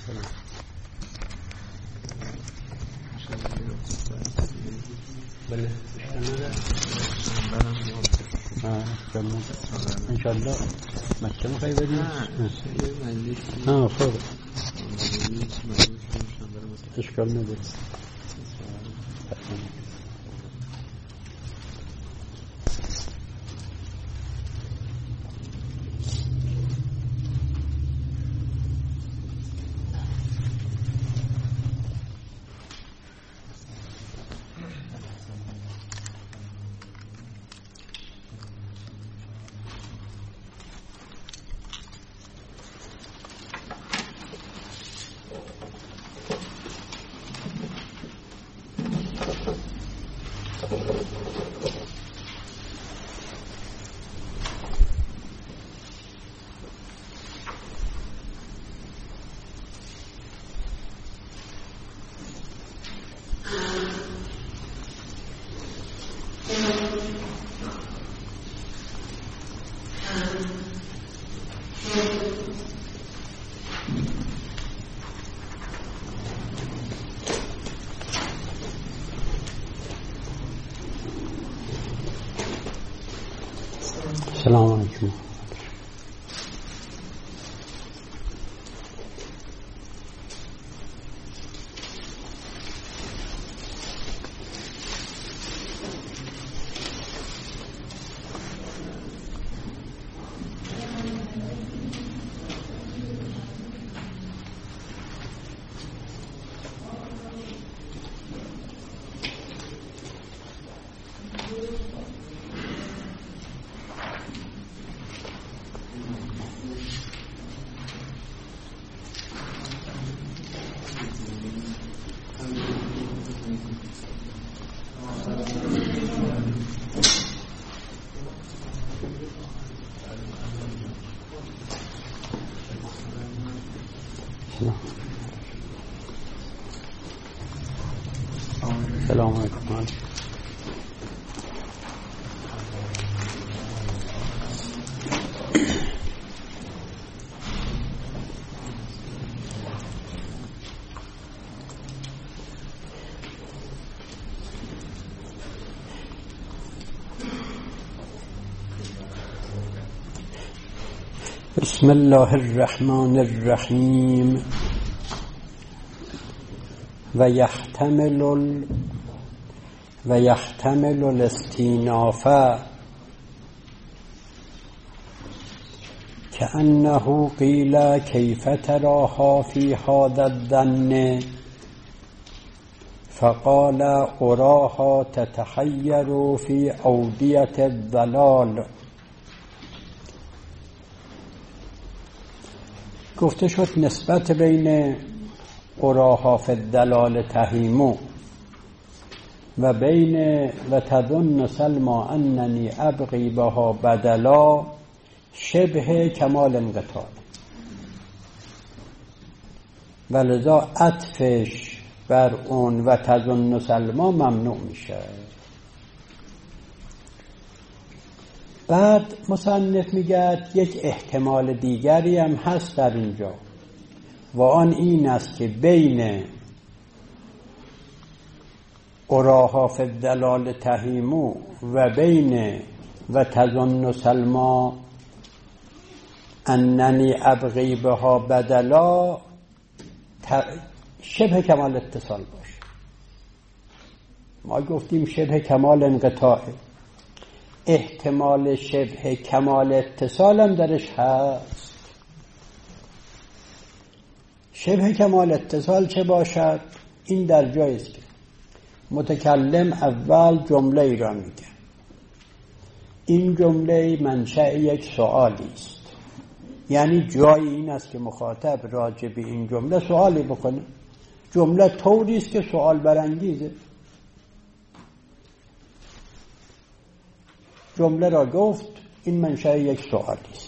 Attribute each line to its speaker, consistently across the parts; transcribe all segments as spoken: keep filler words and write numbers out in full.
Speaker 1: بله ان شاء الله مکه میخوایی بدیم؟ ها خوب اشکال نداره. السلام علیکم. سلام علیکم. بسم الله الرحمن الرحیم. و یحتمل ال و یحتمل الاستیناف کأنه قیل کیف تراها فی هذا الظن فقال اراها تتحیر فی اودیة الضلال. گفته شد نسبت بین اراها فی الضلال تهیمو و بین و تظن سلما اننی ابغی بها بدلا شبه کمال انقطاع، و لذا عطفش بر اون و تظن سلما ممنوع میشه. بعد مصنف میگه یک احتمال دیگری هم هست در اینجا و آن این است که بین اراها فی الضلال تهیمو و بین و تظن سلما اننی ابغی بها بدلا شبه کمال اتصال باشه. ما گفتیم شبه کمال انقطاع، احتمال شبه کمال اتصال هم درش هست. شبه کمال اتصال چه باشد؟ این در جایی است که متکلم اول جمله ای را میگه، این جمله منشأ یک سؤالی است، یعنی جای این است که مخاطب راجع به این جمله سوالی بکنه. جمله طوری است که سوال برانگیزه. جمله را گفت، این منشأ یک سوالی است.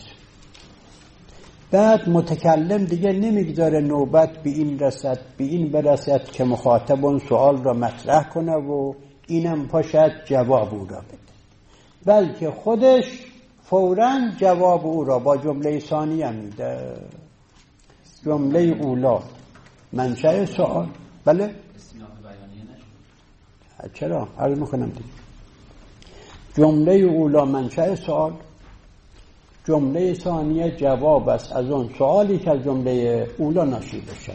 Speaker 1: بعد متکلم دیگه نمیگذاره نوبت به این رسد به این برسد که مخاطب اون سوال را مطرح کنه و اینم پاشد جواب او را بده، بلکه خودش فوراً جواب او را با جمله ثانیه میده. جمله اولا منشأ سوال. بله
Speaker 2: استیناف بیانیه نشد.
Speaker 1: چرا؟ عرض میکنم دیگه. جمله اولا منشأ سوال، جمله ثانیه جواب است از اون سوالی که از جمله اولا ناشی بشه.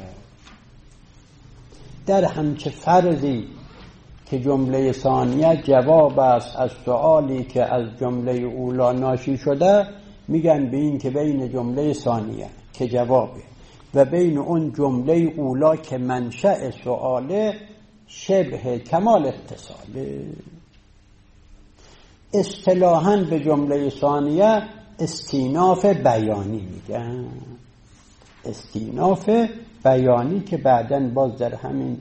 Speaker 1: در همچه فرضی که جمله ثانیه جواب است از سوالی که از جمله اولا ناشی شده، میگن به این که بین جمله ثانیه که جوابه و بین اون جمله اولا که منشأ سواله شبه کمال اتصاله. اصطلاحاً به جمله ثانیه استیناف بیانی میگن. استیناف بیانی که بعداً باز در همین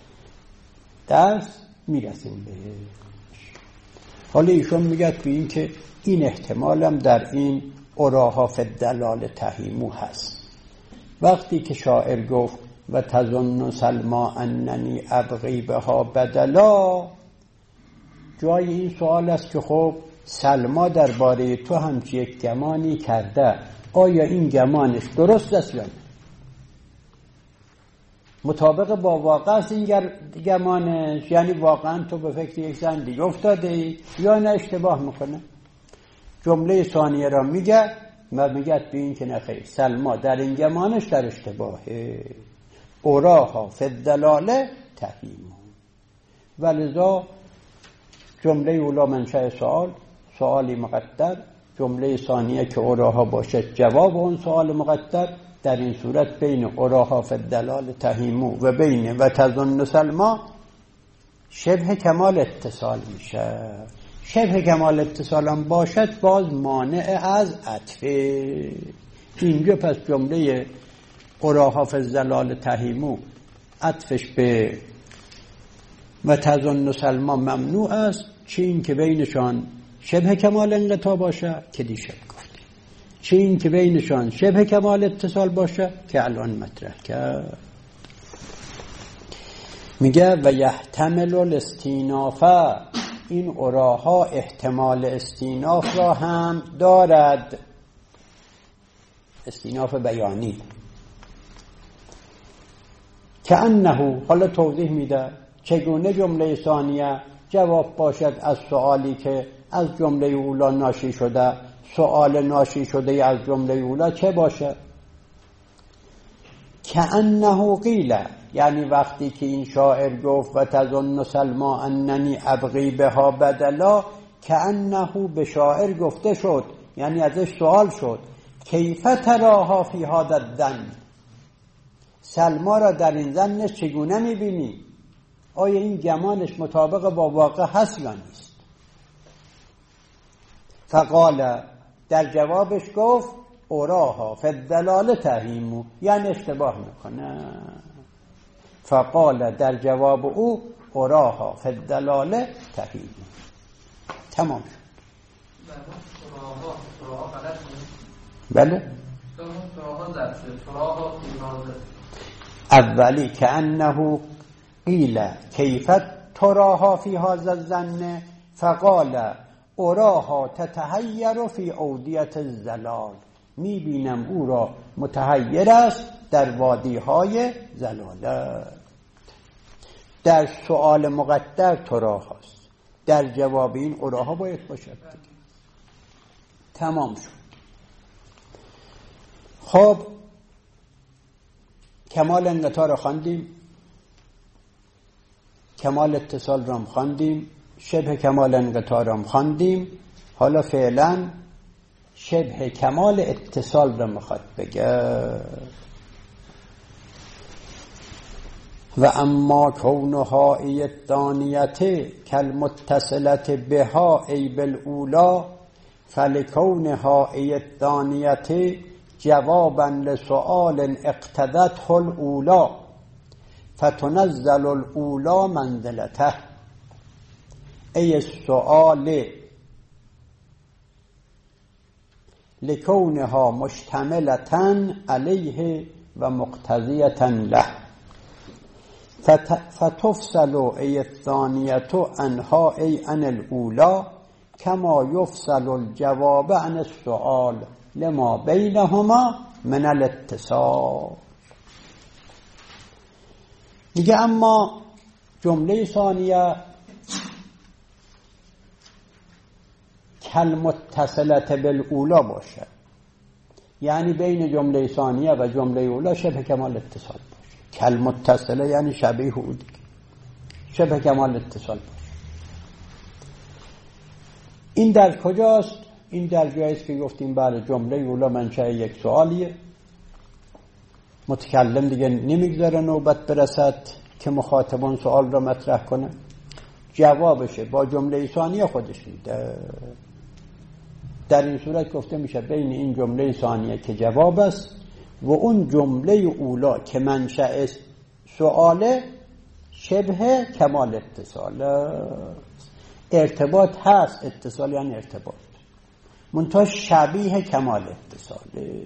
Speaker 1: درس میرسیم بهش. حالا ایشون میگه به این که این احتمالم در این اراها فی الدلال تهیمو هست. وقتی که شاعر گفت و تظن سلما اننی ابغی بها بدلا، جای این سوال است که خب سلما درباره تو همچی یک گمانی کرده، آیا این گمانش درست است یا نه؟ مطابق با واقع است این گمانش؟ یعنی واقعا تو به فکر یک زن دیگه افتاده ای یا نه اشتباه میکنه؟ جمله ثانیه را میگه و میگه به این که نخیر، سلما در این گمانش در اشتباهه. اوراها فی الدلاله تهیمون. ولذا جمله اولا منشأ سوال، سوالی مقدر، جمله ثانیه که اوراها باشد جواب اون سوال مقدر. در این صورت بین اوراها فی الدلال تهیمو و بین و تظن سلما شبه کمال اتصال میشه. شبه کمال اتصال هم باشد باز مانع از عطفه. اینجا پس جمله اوراها فی الدلال تهیمو عطفش به و تظن سلما ممنوع است، چه این که بینشان شبه کمال انقطاع باشه که دیشب گفتیم، چه این که بینشان شبه کمال اتصال باشه که الان مطرح کرد. میگه و یحتمل الاستیناف، این اوراها احتمال استیناف را هم دارد، استیناف بیانی. که انه، حالا توضیح میده چگونه جمله ثانیه جواب باشد از سوالی که از جمله اولا ناشی شده. سوال ناشی شده از جمله اولا چه باشه؟ که انه قیل، یعنی وقتی که این شاعر گفت و تظن سلما اننی ابغی بها بدلا، که انه به شاعر گفته شد، یعنی ازش سوال شد کیف تراها فی هذا الظن، سلما را در این ظنش چگونه میبینی؟ آیا این گمانش مطابق با واقع هست یا نیست؟ فقال، در جوابش گفت اوراها فی الدلال تهیمو، یعنی اشتباه میکنه. فقال، در جواب او اوراها فی الدلال تهیمو. تمام شد. بله اولی که انه قیل کیف تراها فی هذا الظن فقال اراها تتحیر فی اودیة الضلال، میبینم او را متحیر است در وادی های ضلالت. در سؤال مقدر تراهاست، در جواب این اراها باید باشد. تمام شد. خب کمال انقطاع را خواندیم، کمال اتصال را خواندیم، شبه کمال انقطاع را خواندیم. حالا فعلا شبه کمال اتصال را میخواد بگه. و اما کونها ای الثانیه کالمتصلة بها ای بالاولا فلکونها ای الثانیه جوابا لسؤال اقتضته الاولا فتنزل الاولا منزلته. ای السؤال لکونها مشتملة علیه و مقتضیة له فتفصل ای الثانیه عنها ای عن الاولا کما یفصل الجواب عن السؤال لما بینهما من الاتصال. میگه اما جمله ثانیه کالمتصلة بالاولی باشد، یعنی بین جمله ثانیه و جمله اولی شبه کمال اتصال باشه. کالمتصله یعنی شبیه او دیگه، شبه کمال اتصال باشه. این در کجاست؟ این در جایی است که گفتیم بله جمله اولی منشأ یک سوالیه، متکلم دیگه نمیگذاره نوبت برسد که مخاطبان سوال را مطرح کنه، جوابشه با جمله ثانیه خودش میده. در این صورت گفته میشه بین این جمله ثانیه که جواب است و اون جمله اولا که منشأ سواله شبه کمال اتصال. ارتباط هست، اتصال یعنی ارتباط، منتها شبیه کمال اتصاله.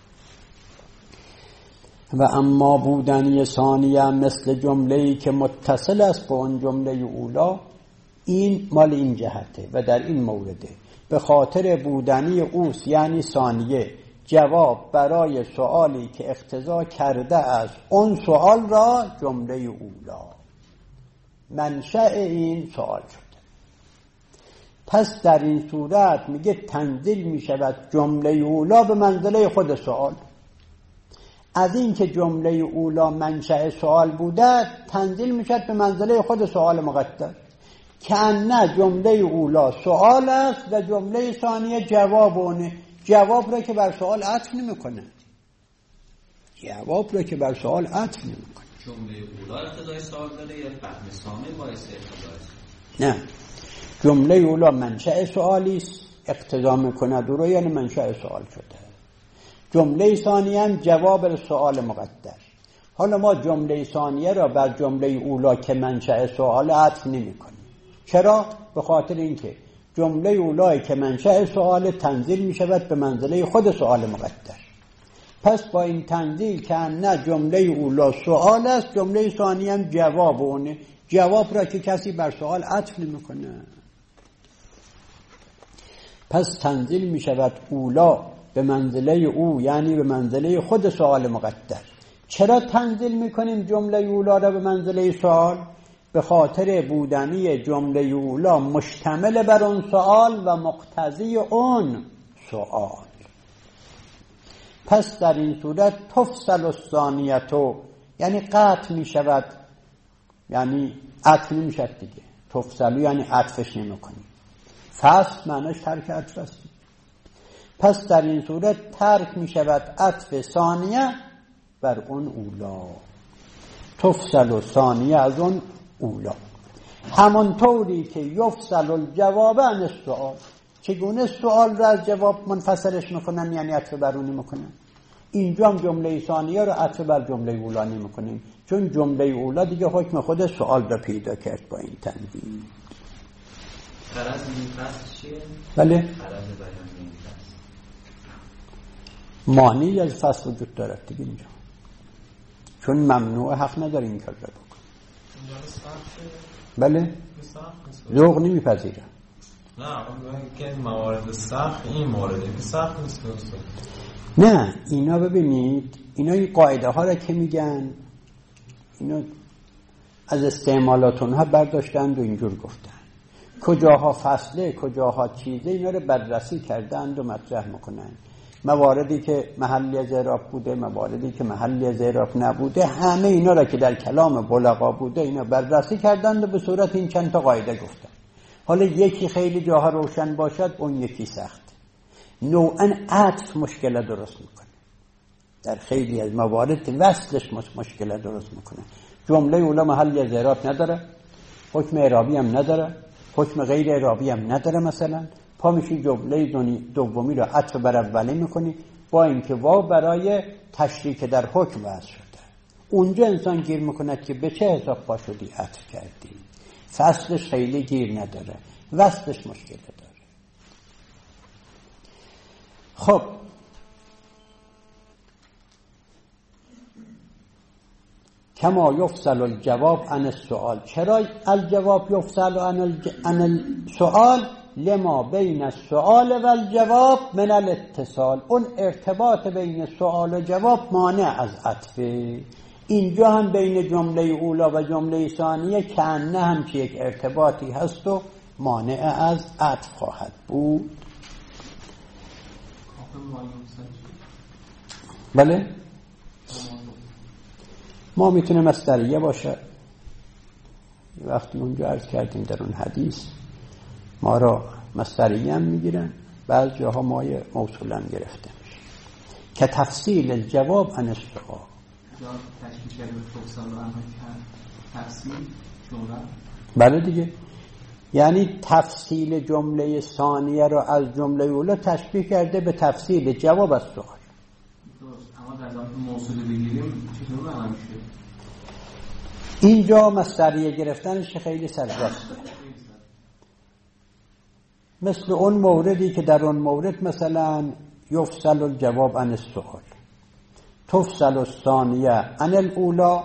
Speaker 1: و اما بودنی ثانیه مثل جمله‌ای که متصل است با اون جمله اولا، این مال این جهته و در این مورده به خاطر بودنی اوست، یعنی ثانیه جواب برای سوالی که اقتضا کرده از اون سوال را جمله اولا منشأ این سوال شده. پس در این صورت میگه تنزیل میشود جمله اولا به منزله خود سوال. از این که جمله اولا منشأ سوال بوده تنزیل میشد به منزله خود سوال مقدر، که نه جمله اولا سوال است و جمله ثانیه جواب اونه. جواب را که بر سوال عطف نمیکنه، جواب را که بر سوال عطف نمیکنه.
Speaker 2: جمله اولا ابتدای سوال داره یا فهم سامع باعث ابتدای
Speaker 1: نه،
Speaker 2: سوال؟
Speaker 1: جمله اولا منشأ سوالی است، اقتضا میکنه درو یعنی منشأ سوال شده. جمله ثانیه هم جواب سوال مقدر. حالا ما جمله ثانیه را بر جمله اولا که منشأ سوال عطف نمیکنیم. چرا؟ به خاطر اینکه جمله اولایی که منشأ سوال تنزیل می شود به منزله خود سوال مقدر. پس با این تنزیل که نه جمله اولا سوال است، جمله ثانیه هم جواب اونه. جواب را که کسی بر سوال عطف نمی کنه. پس تنزیل می شود اولا به منزله او، یعنی به منزله خود سوال مقدر. چرا تنزیل می کنیم جمله اولا را به منزله سوال؟ به خاطر بودنی جمله اولا مشتمل بر اون سوال و مقتضی اون سوال. پس در این صورت تفصل الثانیتو یعنی قطع می شود، یعنی عطف نمی شود دیگه. تفصلو یعنی عطفش نمی کنی. فصل معنیش ترک عطف است. پس در این صورت ترک می شود عطف ثانیه بر اون اولا، تفصل الثانیه از اون اولا. همانطوری که یفصل الجواب عن السؤال، چگونه سوال را از جواب منفصلش میکنن یعنی عطف بر اون میکنن، اینجا هم جمله ثانیه رو عطف بر جمله اولا نمیکنیم، چون جمله اولا دیگه حکم خود سوال را پیدا کرد با این تنظیم.
Speaker 2: غرض این فصل چیه؟
Speaker 1: بله؟
Speaker 2: غرض بیان این فصل
Speaker 1: معنی از فصل وجود دارد دیگه اینجا، چون ممنوع حق نداره این کار را بکن. بله؟ ذوق نمیپذیره.
Speaker 3: نه اون که موارد سخت این مورد سخت نیست.
Speaker 1: نه اینا ببینید، اینا این قاعده ها را که میگن اینا از استعمالات اونها برداشتند و اینجور گفتن، کجاها فصله کجاها چیزه اینا رو بررسی کردند و مطرح میکنن. مواردی که محلی از اعراب بوده، مواردی که محلی از اعراب نبوده، همه اینا را که در کلام بلغا بوده اینا بررسی کردند و به صورت این چند تا قاعده گفتن. حالا یکی خیلی جاها روشن باشد، اون یکی سخت. نوعاً عطف مشکل درست میکنه، در خیلی از موارد وصلش مشکل درست میکنه. جمله اولا محلی از اعراب نداره، حکم اعرابی هم نداره، حکم غیر اعرابی هم نداره. مثلا پا میشی جمله دومی رو عطف بر اولی میکنی، با اینکه واو برای تشریک در حکم وضع شده. اونجا انسان گیر میکنه که به چه حساب پا شدی عطف کردی. فصلش خیلی گیر نداره، وصلش مشکل داره. خب کما یفصل الجواب عن السؤال. چرا الجواب یفصل عن السؤال؟ لما بین السؤال و الجواب من الاتصال. اون ارتباط بین سؤال و جواب مانع از عطفه. اینجا هم بین جمله اولا و جمله ثانیه کأنه هم که یک ارتباطی هست و مانع از عطف خواهد بود. بله ما میتونه مصدریه باشه. وقتی اونجا عرض کردیم در اون حدیث ما را مصدریه هم میگیرن، بعض جاها مایه موصول هم گرفته میشه که تفصیل الجواب عن السؤال. بله دیگه، یعنی تفصیل جمله ثانیه رو از جمله اولا تشبیه کرده به تفصیل جواب از سؤال.
Speaker 2: اما در ضمن موصول بگیریم چطور معنا میشه؟
Speaker 1: اینجا مصدریه گرفتنش خیلی سرراسته، مثل اون موردی که در اون مورد مثلا یفصل الجواب عن السؤال، تفصل الثانیه عن الاولا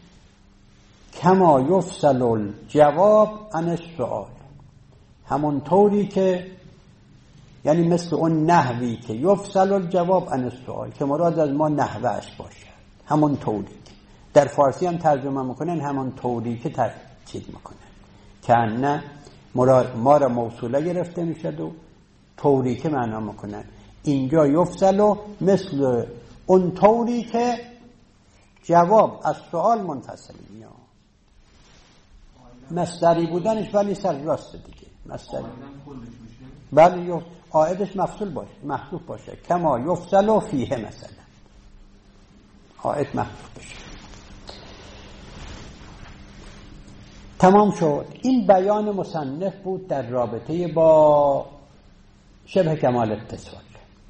Speaker 1: کما یفصل الجواب عن السؤال. همون طوری که یعنی مثل اون نحوی که یفصل الجواب عن السؤال که مراد از ما نحوهش باشه، همون طوری که در فارسی هم ترجمه میکنن همون طوری که ترجمه میکنن که نه مراد ما را موصوله گرفته میشد و طوری که معنا میکنن. اینجا یفصل و مثل اون طوری که جواب از سؤال منفصل میاد. مصدری بودنش ولی سر راست دیگه مصدری. بله عائدش مفصول باشه، محذوف باشه، کما یفصل فیه مثلا عائد محذوف بشه. تمام شد. این بیان مصنف بود در رابطه با شبه کمال اتصال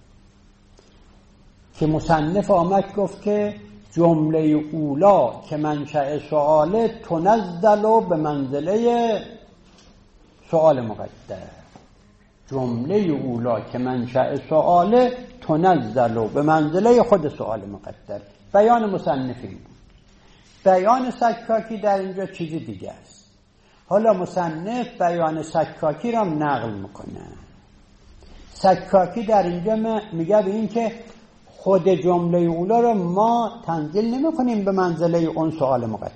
Speaker 1: که مصنف آمد گفت که جمله اولا که منشأ سؤال تنزل به منزله سؤال مقدر. جمله اولا که منشأ سؤال تنزل به منزله خود سؤال مقدر. بیان مصنفی بود. بیان سکاکی در اینجا چیزی دیگه است. حالا مصنف بیان سکاکی را نقل میکنه. سکاکی در اینجا میگه به این که خود جمله اولا رو ما تنزیل نمی کنیم به منزله اون سؤال مقدر،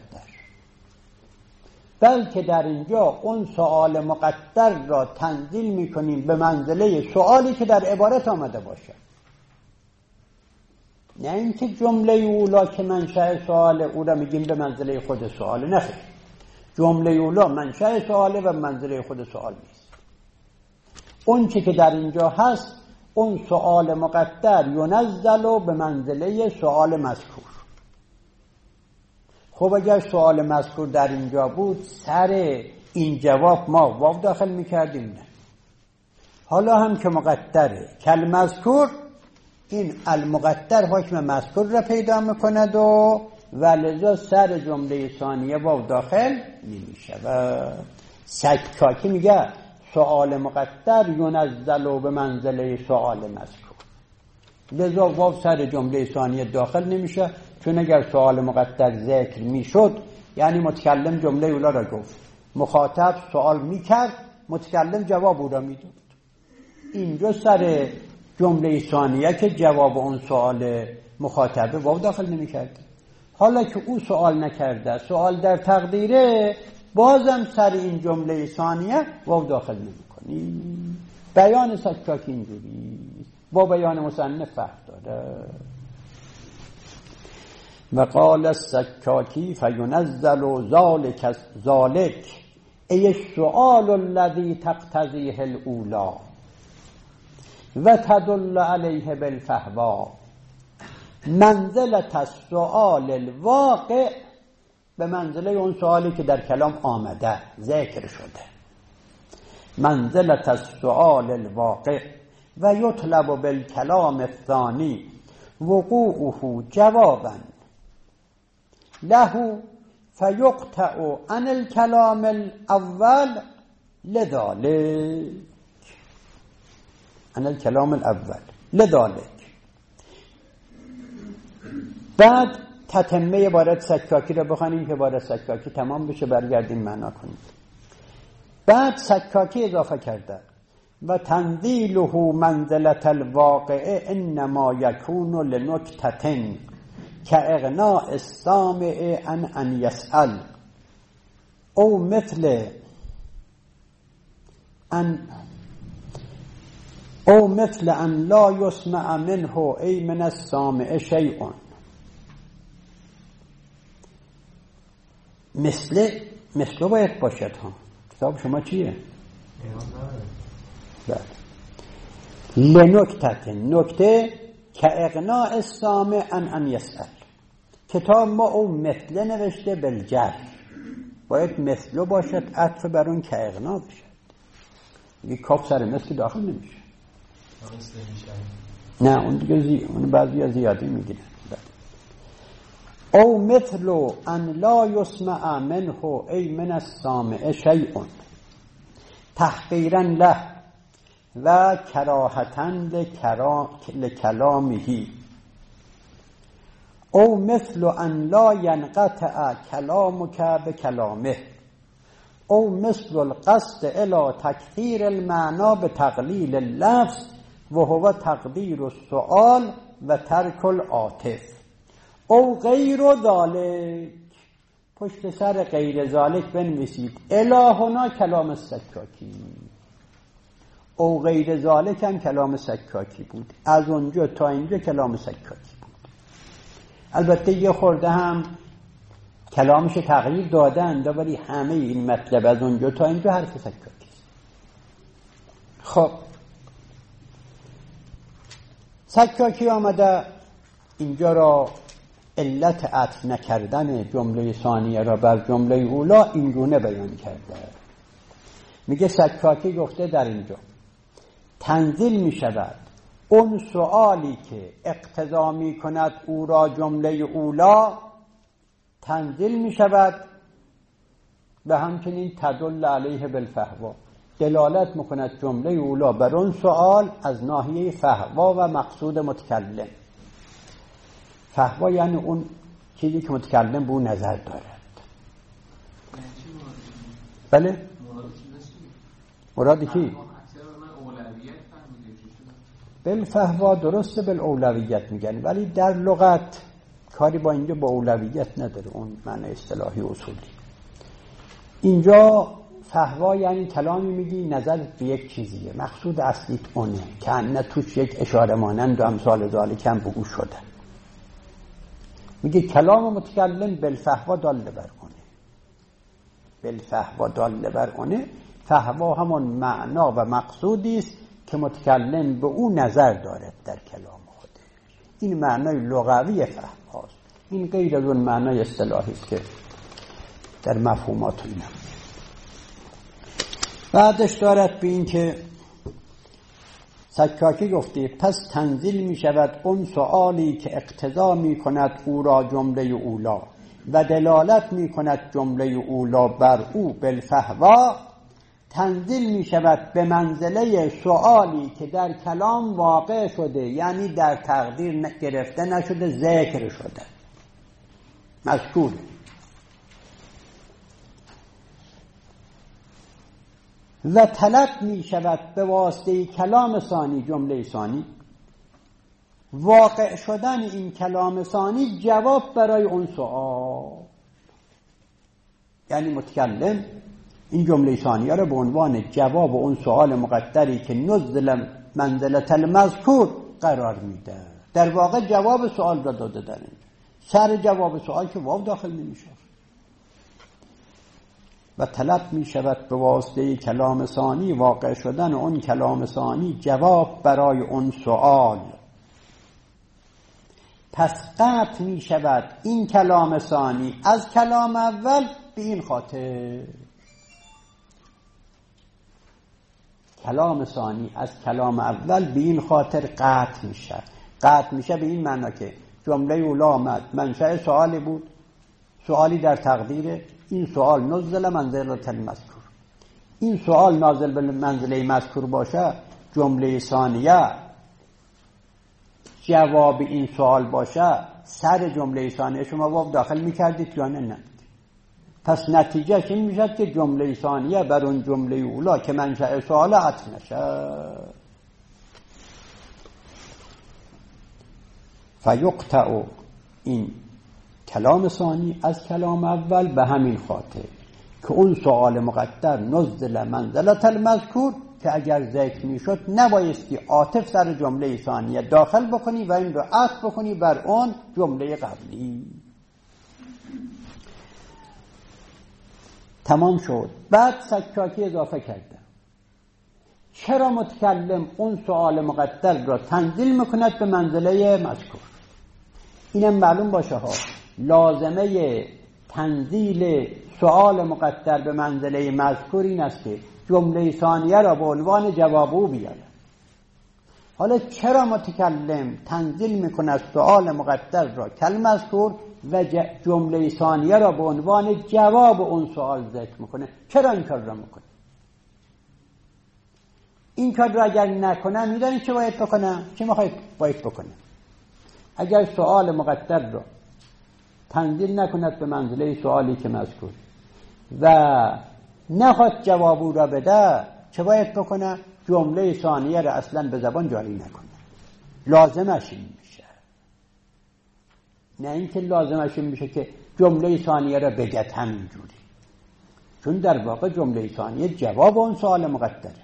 Speaker 1: بلکه در اینجا اون سؤال مقدر را تنزیل می کنیم به منزله سؤالی که در عبارت آمده باشه. نه اینکه جمله اولا که منشأ سؤال او را میگیم به منزله خود سؤال. نه، جمله اولا منشأ سؤاله و منزله خود سؤال نیست. اون چی که در اینجا هست اون سؤال مقدر ینزل به منزله سؤال مذکور. خب اگر سؤال مذکور در اینجا بود سر این جواب ما واو داخل میکردیم. نه، حالا هم که مقدره کل مذکور، این المقدر حکم مذکور را پیدا میکند و ولذا سر جمله ثانیه واو داخل نمیشه. و سکاکی میگه سؤال مقدر ینزل به منزله سؤال مذکور، لذا واو سر جمله ثانیه داخل نمیشه، چون اگر سؤال مقدر ذکر میشد یعنی متکلم جمله اولا را گفت، مخاطب سؤال میکرد، متکلم جواب او را میداد. اینجا سر جمله ثانیه که جواب اون سؤال مخاطبه واو داخل نمیکرد. حالا که او سؤال نکرده، سؤال در تقدیره، بازم سر این جمله ثانیه واو داخل نمیکنی. بیان سکاکی اینجوری با بیان مصنف فرق داره. و قال السکاکی فینزل ذالک ذالک ای السؤال الذی تقتضیه الاولا و تدل علیه بالفهوا منزلت السؤال الواقع، به منزله اون سوالی که در کلام آمده ذکر شده. منزلت السؤال الواقع و یطلب بالکلام الثانی وقوعه جوابا له فیقطع عن الكلام الاول لذلك عن الكلام الاول لذلك. بعد تتمه عبارت سکاکی رو بخوانیم که عبارت سکاکی تمام بشه، برگردیم معنا کنیم. بعد سکاکی اضافه کرده و تنزیله منزلت الواقع انما یکون لنکتتن که اغناء السامع عن ان یسأل او مثل ان او مثل ان لا یسمع منه ای من السامع شیء. مثل مثل باید باشد ها. کتاب شما چیه؟ بله. لنکتت نکته که اغناء السامع عن ان یسأل. کتاب ما او مثل نوشته بالجر، باید مثل باشد عطف بر اون که اغنا بشد. یه کاف سر مثل داخل نمیشه. نه اون دیگه زی... اون بعضی از زیادی میگیرن. او مثل ان لا یسمع منه ای من السامع شیء تحقیرا له و کراهتا لکلامه او مثل ان لا ینقطع کلامک بکلامه او مثل القصد الى تکثیر المعنی بتقلیل اللفظ و هو تقدیر السؤال و ترک العاطف او غیر ذالک. پشت سر غیر ذالک بنویسید الهنا کلام سکاکی. او غیر ذالک هم کلام سکاکی بود، از اونجا تا اینجا کلام سکاکی بود. البته یه خورده هم کلامش تغییر دادن، ولی همه این مطلب از اونجا تا اینجا حرف سکاکی. خب سکاکی آمده اینجا را علت عطف نکردن جمله ثانیه را بر جمله اولا اینگونه بیان کرده. میگه سکاکی گفته در اینجا تنزیل می شود اون سؤالی که اقتضا می کند او را جمله اولا تنزیل می شود و همچنین تدل علیه بالفهوا، دلالت می کند جمله اولا بر اون سؤال از ناحیه فهوا و مقصود متکلم. فهوا یعنی اون چیزی که متکلم به اون نظر دارد. بله؟ مرادی کی؟ بالفهوا درسته، بالاولویت میگن، ولی در لغت کاری با اینجا با اولویت نداره، اون معنی اصطلاحی اصولی. اینجا فهوا یعنی کلامی میگی نظر به یک چیزیه، مقصود اصلیت اونه که نه توش یک اشاره مانند و امثال ذالک هم بگو شده. میگه کلام متکلم بالفهوا دال بر اونه، بالفهوا دال بر اونه. فهوا همون معنا و مقصودی است که متکلم به او نظر دارد در کلام خودش. این معنای لغوی فهواست، این غیر از اون معنای اصطلاحی است که در مفهومات اینا. بعدش دارد به این که سکاکی گفته پس تنزیل می شود اون سؤالی که اقتضا می کند او را جمله اولا و دلالت می کند جمله اولا بر او بالفهوا، تنزیل می شود به منزله سؤالی که در کلام واقع شده، یعنی در تقدیر گرفته نشده، ذکر شده، مذکور. و طلب می شود به واسطه کلام ثانی، جمله ثانی، واقع شدن این کلام ثانی جواب برای اون سؤال. یعنی متکلم این جمله ثانیه را به عنوان جواب اون سؤال مقدری که نزل منزلت المذکور قرار میده. در واقع جواب سؤال را داده در این سر جواب سؤال که واو داخل نمیشه. و طلب می شود به واسطه کلام ثانی واقع شدن اون کلام ثانی جواب برای اون سؤال. پس قطع می شود این کلام ثانی از کلام اول به این خاطر، کلام ثانی از کلام اول به این خاطر قطع میشه. قطع میشه به این معنی که جمله اولا آمد منشأ سوالی بود، سوالی در تقدیره، این سوال نزل منزلت المذکور، این سوال نازل به منزله مذکور باشه، جمله ثانیه جواب این سوال باشه، سر جمله ثانیه شما واو داخل میکردید یا نه؟ نه. پس نتیجهش این میشد که جمله ثانیه بر اون جمله اولا که منشأ سوال عطف نشه. فیقطع این کلام ثانی از کلام اول به همین خاطر که اون سؤال مقدر نزل منزلت المذکور که اگر ذکر میشد نبایستی عاطف سر جمله ثانیه داخل بکنی و این رو عطف بکنی بر اون جمله قبلی. تمام شد. بعد سکاکی اضافه کرده چرا متکلم اون سؤال مقدر را تنزیل میکند به منزله مذکور. اینم معلوم باشه ها، لازمه تنزیل سؤال مقدر به منزله مذکور این است که جمله ثانیه را به عنوان جواب او بیاره. حالا چرا متکلم تنزیل میکند سؤال مقدر را کالمذکور و جمله ثانیه را به عنوان جواب اون سؤال ذکر میکنه؟ چرا این کار را میکنه؟ این کار را اگر نکنه میدونی چه باید بکنه؟ چه میخواید باید بکنه؟ اگر سؤال مقدر را تنزیل نکند به منزله سؤالی که مذکور و نخواد جواب او را بده، چه باید بکنه؟ جمله ثانیه را اصلا به زبان جاری نکنه. لازمش این میشه، نه اینکه لازمش این میشه که جمله ثانیه را بگه همینجوری، چون در واقع جمله ثانیه جواب اون سؤال مقدره.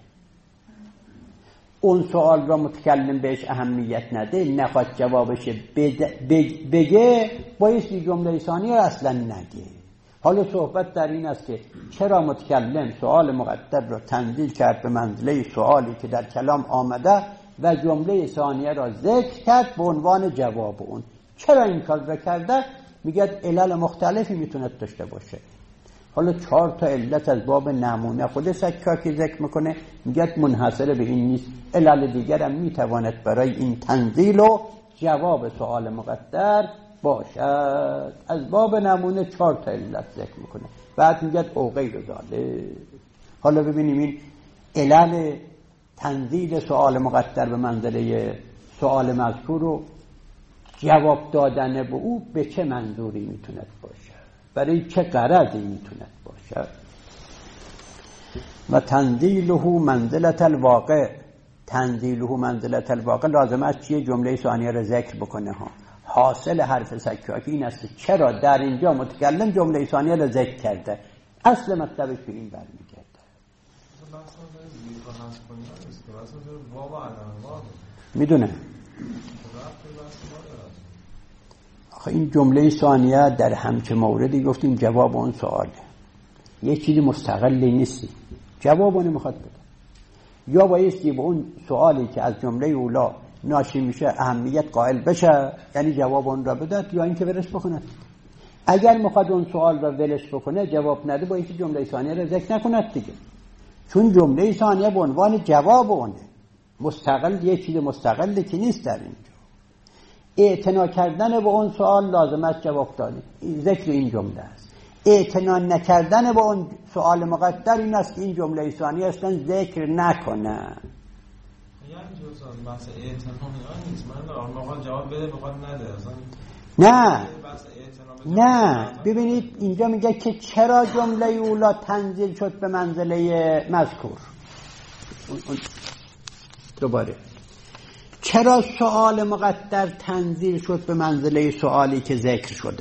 Speaker 1: اون سؤال را متکلم بهش اهمیت نده، نخواد جوابش بگه، بایستی جمله ثانیه را اصلا نگه. حالا صحبت در این است که چرا متکلم سؤال مقدر را تنزیل کرد به منزله سؤالی که در کلام آمده و جمله ثانیه را ذکر کرد به عنوان جواب اون. چرا این کار را کرده؟ میگه علل مختلفی میتونه داشته باشه. حالا چهار تا علت از باب نمونه خود سکاکی ذکر میکنه، میگه منحصر به این نیست، علل دیگر هم میتواند برای این تنزیل و جواب سؤال مقدر باشد. از باب نمونه چهار تا علت ذکر میکنه، بعد میگه او غیر ذالک. حالا ببینیم این علل تنزیل سؤال مقدر به منزله سؤال مذکور و جواب دادن به او به چه منظوری میتونه باشه، برای چه غرضی میتونه باشه. و تنزیله منزلت الواقع، تنزیله منزلت الواقع لازمه چیه؟ جمله ثانیه رو ذکر بکنه ها. حاصل حرف سکاکی این است که چرا در اینجا متکلم جمله ثانیه رو ذکر کرده، اصل مطلبش به این برمیگرده. میدونه آخه این جمله ثانیه در همچه موردی گفتیم جواب اون سواله، یه چیزی مستقلی نیستی، جواب اون میخواد بده. یا بایستی به اون سوالی که از جمله اولا ناشی میشه اهمیت قائل بشه، یعنی جواب اون را بده، یا اینکه ولش بکنه. اگر میخواد اون سوال را ولش بکنه جواب نده، بایستی جمله ثانیه را ذکر نکند دیگه، چون جمله ثانیه به عنوان جواب اونه، مستقل، یه چیز مستقلی که نیست. در اینجا اعتنا کردن به اون سوال لازم است جواب دادن، ذکر این جمله است. اعتنا نکردن به اون سوال مقدر این است که این جمله ثانیه اصلا ذکر نکنه.
Speaker 3: یعنی جوزان بحث اعتنا نیست، من آقا جواب بده بخواد نده اصلا.
Speaker 1: نه نه ببینید اینجا میگه که چرا جمله اولا تنزیل شد به منزله مذکور. دوباره چرا سؤال مقدر تنزیل شد به منزله سؤالی که ذکر شده؟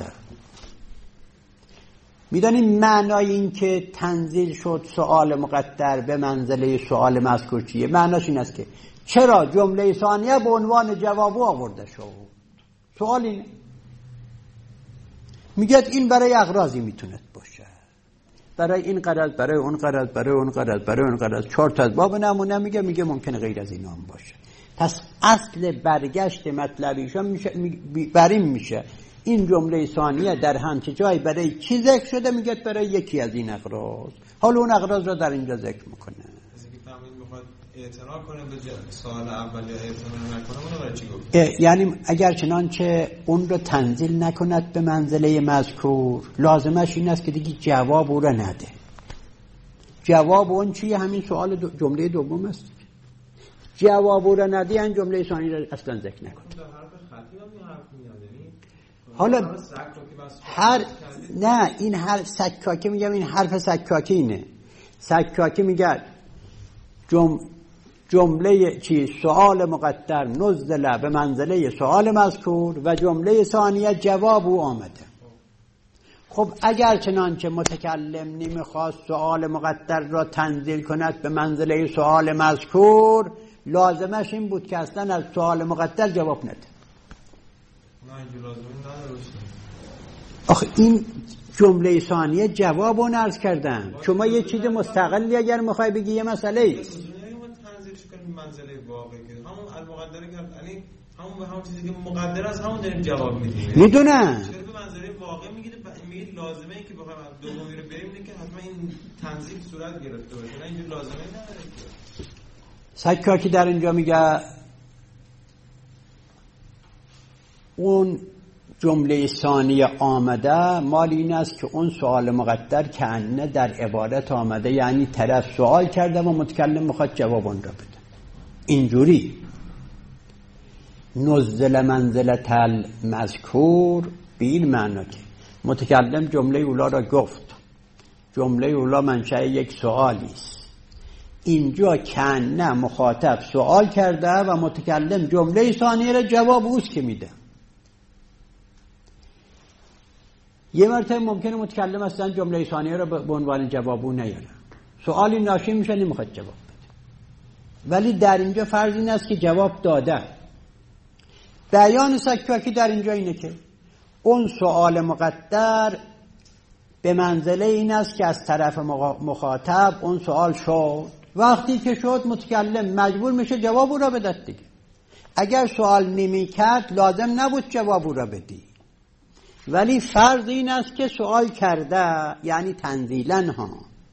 Speaker 1: میدونید معنای این که تنزیل شد سؤال مقدر به منزله سؤال مذکور چیه؟ معناش این است که چرا جمله ثانیه به عنوان جواب آورده شد. سؤال اینه. میگه این برای اغراضی میتونه باشه، برای این غرض، برای اون غرض، برای اون غرض، برای اون غرض. چهار تا از باب نمونه میگه میگه ممکنه غیر از اینا هم باشه. پس اصل برگشت مطلبیشون میشه بر این میشه این جمله ثانیه در همچه جایی برای چی ذکر شده؟ میگه برای یکی از این اغراض. حالا اون اغراض رو در اینجا ذکر میکنه.
Speaker 3: اعتنا کنه به سوال اول یا اعتنا نکنه اون رو برای چی گفت؟
Speaker 1: یعنی اگر چنانچه اون رو تنزیل نکند به منزله مذکور، لازمش این است که دیگه جواب او رو نده. جواب اون چیه؟ همین سوال دو جمله دوم است. جواب او رو نده، این جمله ثانی رو اصلا ذکر نکنه. حالا هر نه این هر سکاکی میگم، این حرف سکاکی اینه. سکاکی میگه جم جمله چی سوال مقدر نزل به منزله سوال مذکور و جمله ثانیه جواب او آمده. خب اگر چنانچه متکلم نمیخواست سوال مقدر را تنزیل کند به منزله سوال مذکور، لازمش این بود که اصلا از سوال مقدر جواب نده. آخه این جمله ثانیه جواب اون عرض کردن. شما یه چیز مستقلی اگر میخوای بگی یه مسئله ای
Speaker 3: تنزیلش کنیم منزله واقعی که همون المقدره کرد، یعنی همون به همون چیزی که مقدر است همون داریم جواب میدیم.
Speaker 1: میدونم
Speaker 3: چرا به منزله واقع میگیره؟ میگه لازمه ای که بخوایم دومی رو بریم اینه که حتما این تنزیل صورت گرفته باشه، نه اینجوری لازمه نداره.
Speaker 1: سکاکی در اینجا میگه اون جمله ثانیه آمده مال این است که اون سوال مقدر کنه در عبارت آمده، یعنی طرف سوال کرده و متکلم میخواد جواب اون را بده. اینجوری نزل منزلت المذکور به این معنا که متکلم جمله اولا را گفت، جمله اولا منشأ یک سوالی است. اینجا کنه مخاطب سوال کرده و متکلم جمله ثانیه را جواب اوست که میده. یه مرتبه ممکنه متکلم اصلا جمله ثانیه را به عنوان جواب او نیاره، سوالی ناشی میشه نمیخواد جواب بده، ولی در اینجا فرض این است که جواب داده. بیان سکاکی در اینجا اینه که اون سوال مقدر به منزله این است که از طرف مخاطب اون سوال شد، وقتی که شد متکلم مجبور میشه جواب او را بده دیگه. اگر سوال نمی کرد لازم نبود جواب او را بدی، ولی فرض این است که سوال کرده، یعنی تنزیلن ها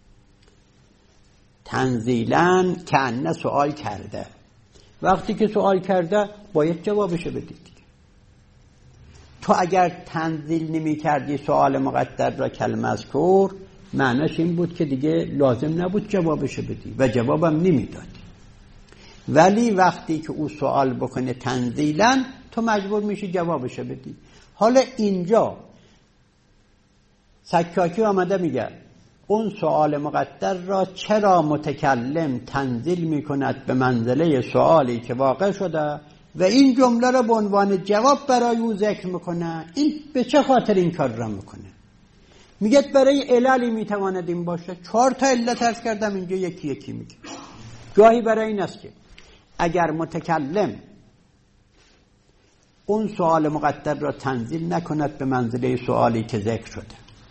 Speaker 1: تنزیلن که انه سوال کرده. وقتی که سوال کرده باید جوابشو بدی دیگه. تو اگر تنزیل نمی کردی سوال مقدر را کالمذکور، معنیش این بود که دیگه لازم نبود جوابشو بدی و جوابم نمی دادی. ولی وقتی که او سوال بکنه تنزیلن، تو مجبور میشی جوابشو بدی. حالا اینجا سکاکی آمده میگه اون سوال مقدر را چرا متکلم تنزیل میکند به منزله سوالی که واقع شده و این جمله را به عنوان جواب برای او ذکر میکنه. این به چه خاطر این کار را میکنه؟ میگه برای عللی میتواند این باشه. چهار تا علت عرض کردم اینجا یکی یکی میگه. گاهی برای این است که اگر متکلم اون سوال مقدر را تنزیل نکند به منزله سوالی که ذکر شده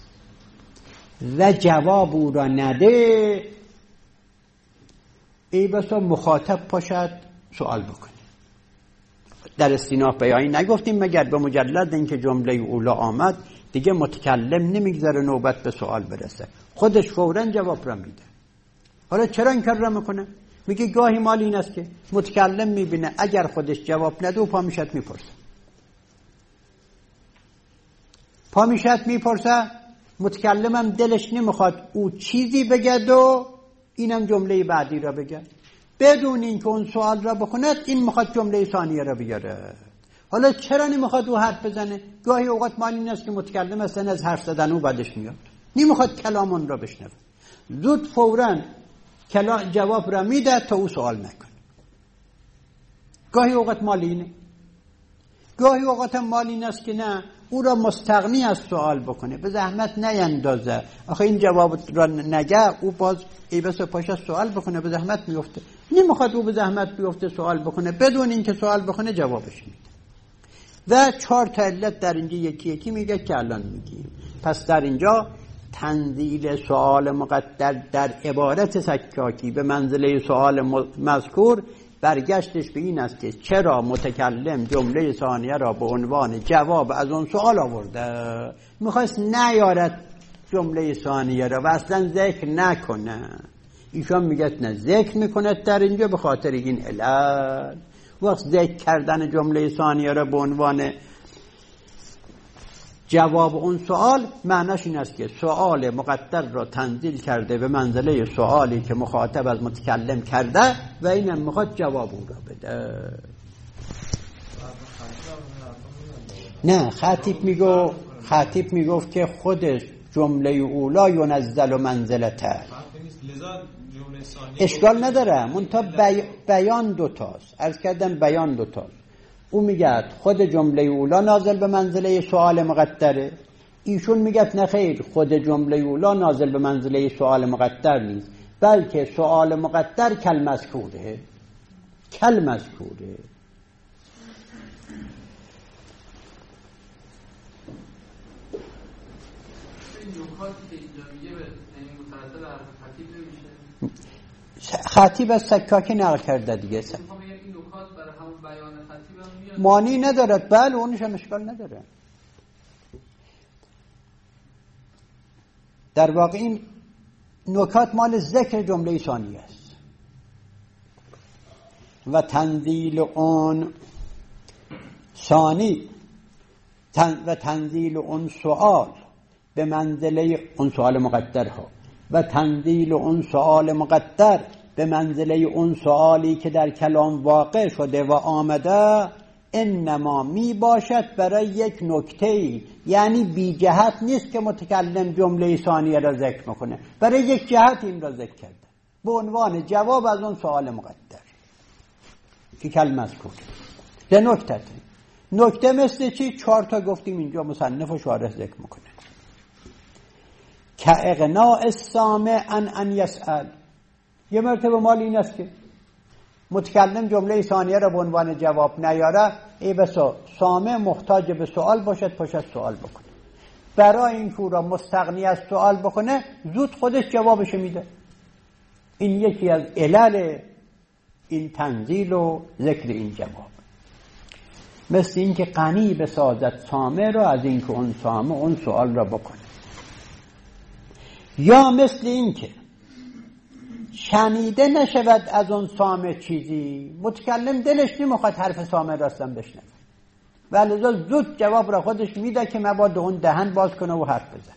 Speaker 1: و جواب او را نده، ای بسا مخاطب پاشد سوال بکنه. در استیناف بیانی نگفتیم مگر به مجرد اینکه جمله اولا آمد دیگه متکلم نمیگذاره نوبت به سوال برسه، خودش فوراً جواب را میده. حالا چرا این کار را میکنه؟ میگه گاهی مال این است که متکلم میبینه اگر خودش جواب نده و پا میشد میپرسه پا میشد میپرسه متکلمم دلش نمیخواد او چیزی بگد و اینم جمله بعدی را بگد، بدون اینکه اون سوال را بخوند این میخواد جمله ثانیه را بیاره. حالا چرا نمیخواد او حرف بزنه؟ گاهی اوقات مال این است که متکلم اصلا از حرف زدن او بعدش میاد، نمیخواد کلام اون را بشنوه، زود فوراً کلام جواب را میده تا او سوال نکنه. گاهی اوقات مال اینه. گاهی اوقات مال این است که نه، او را مستغنی از سوال بکنه، به زحمت نیندازه. آخه این جواب را نگه او باز ای بس پاش سوال بکنه، به زحمت میفته. نمیخواد او به زحمت بیفته سوال بکنه، بدون اینکه سوال بکنه جوابش میده. و چهار تا علت در اینجا یکی یکی میگه که الان میگیم. پس در اینجا تنزیل سوال مقدر در عبارت سکاکی به منزله سوال مذکور برگشتش به این است که چرا متکلم جمله ثانیه را به عنوان جواب از اون سوال آورده، میخواست نیارد جمله ثانیه را و اصلا ذکر نکنه. ایشان میگه نه، ذکر میکنه در اینجا به خاطر این علت. وقت ذکر کردن جمله ثانیه را به عنوان جواب اون سوال معنیش این است که سوال مقدر را تنزیل کرده به منزله سوالی که مخاطب از متکلم کرده و اینم میخواد جواب او را بده. نه، خطیب میگو خطیب میگفت که خودش جمله اولا ینزل منزلته،
Speaker 3: لذا جمله ثانی
Speaker 1: اشکال نداره، منتها بی... بیان دوتاست. عرض کردم بیان دوتاست. او میگه خود جمله اولا نازل به منزله سوال مقدره، ایشون میگه نه خیر، خود جمله اولا نازل به منزله سوال مقدر نیست، بلکه سوال مقدر کل مذکوره، کل مذکوره. خطیب از سکاکی نقل کرده دیگه. مانی ندارد، بله اونش هم اشکال نداره. در واقع این نکات مال ذکر جمله ثانی است و تنزیل اون ثانی تن و تنزیل اون سوال به منزله اون سوال مقدر ها و تنزیل اون سوال مقدر به منزله اون سوالی که در کلام واقع شده و آمده انما می باشد برای یک نکته، یعنی بی جهت نیست که متکلم جمله ثانیه را ذکر میکنه، برای یک جهت این را ذکر کرده به عنوان جواب از اون سوال مقدر که کلمه مذکور. ده نکته نکته مثل چی؟ چهار تا گفتیم اینجا مصنف و شارح ذکر میکنه. که اغناء السامع ان ان یسأل، یه مرتبه مال این است که متکلم جمله ثانیه را به عنوان جواب نیاره، ای بسا سامع محتاج به سوال باشد پشت سوال بکنه، برای این که او را مستغنی از سوال بکنه زود خودش جوابش میده. این یکی از علل این تنزیل و ذکر این جواب. مثل این که غنی بسازد سامع را از این که اون سامع اون سوال را بکنه، یا مثل این که شنیده نشود از اون سامع چیزی، متکلم دلش نمیخواد حرف سامع راستن بشنوه ولی زود جواب را خودش میده که مبادا اون دهن باز کنه و حرف بزنه.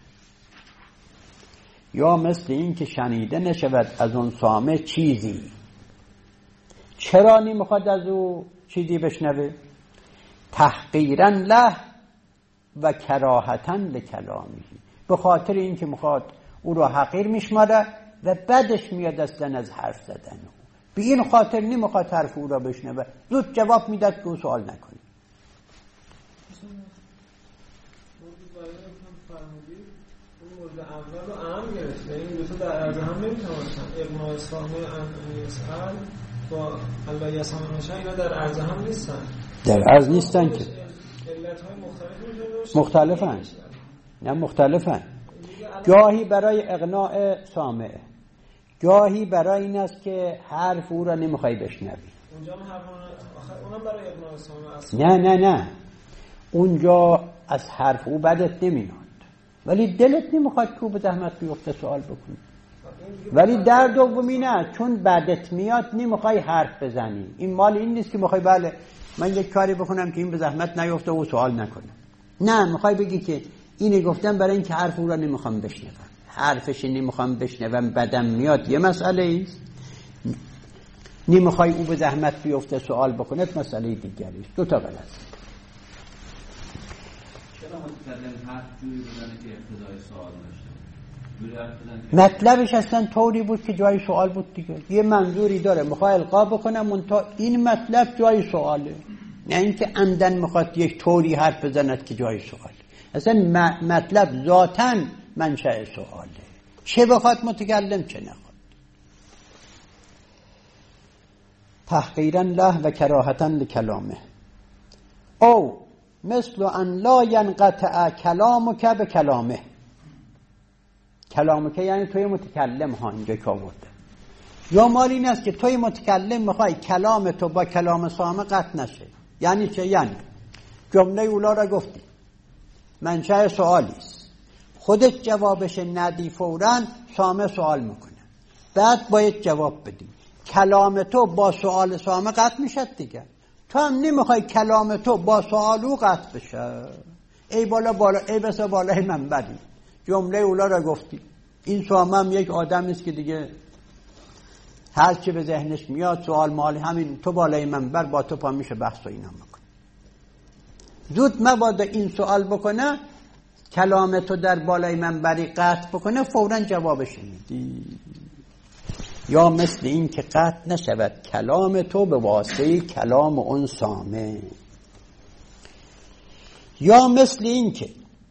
Speaker 1: یا مثل این که شنیده نشود از اون سامع چیزی، چرا نمیخواد از او چیزی بشنوه؟ تحقیرا له و کراهتا لکلامی، به خاطر این که میخواد او را حقیر میشماره و بدش میاد اصلا از حرف زدن او، به این خاطر نمیخواد حرف او را بشنوه، زود جواب میداد که او سوال نکنه.
Speaker 3: مورد اول رو اهم گرفت، یعنی دو تا در عرض هم نمیتونستن، اغناء السامع ان یسأل با الله یسمع نشه، اینا در عرض هم نیستن،
Speaker 1: در عرض نیستن که
Speaker 3: علت‌های مختلفی
Speaker 1: مختلفن، نه مختلفن. گاهی برای اغناء سامع، گاهی برای این است که حرف او را نمیخوای بشنوی.
Speaker 3: اونجا هم حرف اونم برای اغناء سامع است.
Speaker 1: نه نه نه اونجا از حرف او بدت نمیاد ولی دلت نمیخواد که او به زحمت بیفته سوال بکنی. ولی در دومی نه، چون بدت میاد نمیخوای حرف بزنی. این مال این نیست که میخوای بله من یک کاری بکنم که این به زحمت نیفته و سوال نکنه. نه، میخوای بگی که اینی گفتم برای اینکه حرف او را نمیخوام بشنوم، حرفش نمیخوام بشنوم بدم میاد یه مسئله است، نمیخوای او به زحمت بیفته سوال بکنه مسئله دیگری است. دو تا غلط.
Speaker 2: چرا متکلم حرف جوری بزنه که ابتدای سوال نشه؟
Speaker 1: مطلبش اصلا طوری بود که جای سوال بود دیگه، یه منظوری داره میخواد القا بکنه منتها این مطلب جای سواله، نه اینکه عمدن میخواد یک طوری حرف بزند که جای سواله. اصلا مطلب ذاتاً منشأ سواله، چه بخواد متکلم چه نخواد. تحقیراً له و کراهتاً لکلامه، او مثل ان لا ینقطع کلامک به کلامه. کلامک یعنی توی متکلم ها اینجا که آورده، یا مال این است که توی متکلم میخوای کلام تو با کلام سامع قطع نشه. یعنی چه؟ یعنی جمله اولا را گفتی منشأ سوالی است، خودت جوابش ندی فوراً سامع سوال میکنه، بعد باید جواب بدی، کلام تو با سوال سامع قطع میشد دیگه. تو هم نمیخوای کلام تو با سوالو قطع بشه. ای بالا بالا ای بسا بالای منبری جمله اولا را گفتی، این سامع هم یک آدم نیست که دیگه هر چی به ذهنش میاد سوال مالی، همین تو بالای منبر با تو پا میشه بحث و اینا میکنه. زود مبادا این سوال بکنه، کلام تو در بالای منبری قطع بکنه، فوراً جوابش میدی. یا مثل این که قطع نشود کلام تو به واسطه کلام اون سامع، یا مثل این که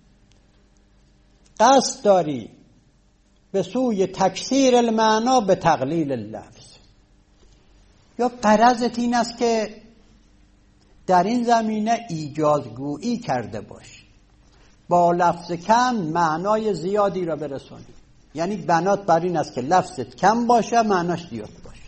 Speaker 1: قصد داری به سوی تکثیر المعنا به تقلیل اللفظ، یا غرضت این است که در این زمینه ایجازگویی کرده باش، با لفظ کم معنای زیادی را برسونی. یعنی بنات بر این است که لفظت کم باشه معناش زیاد باشه.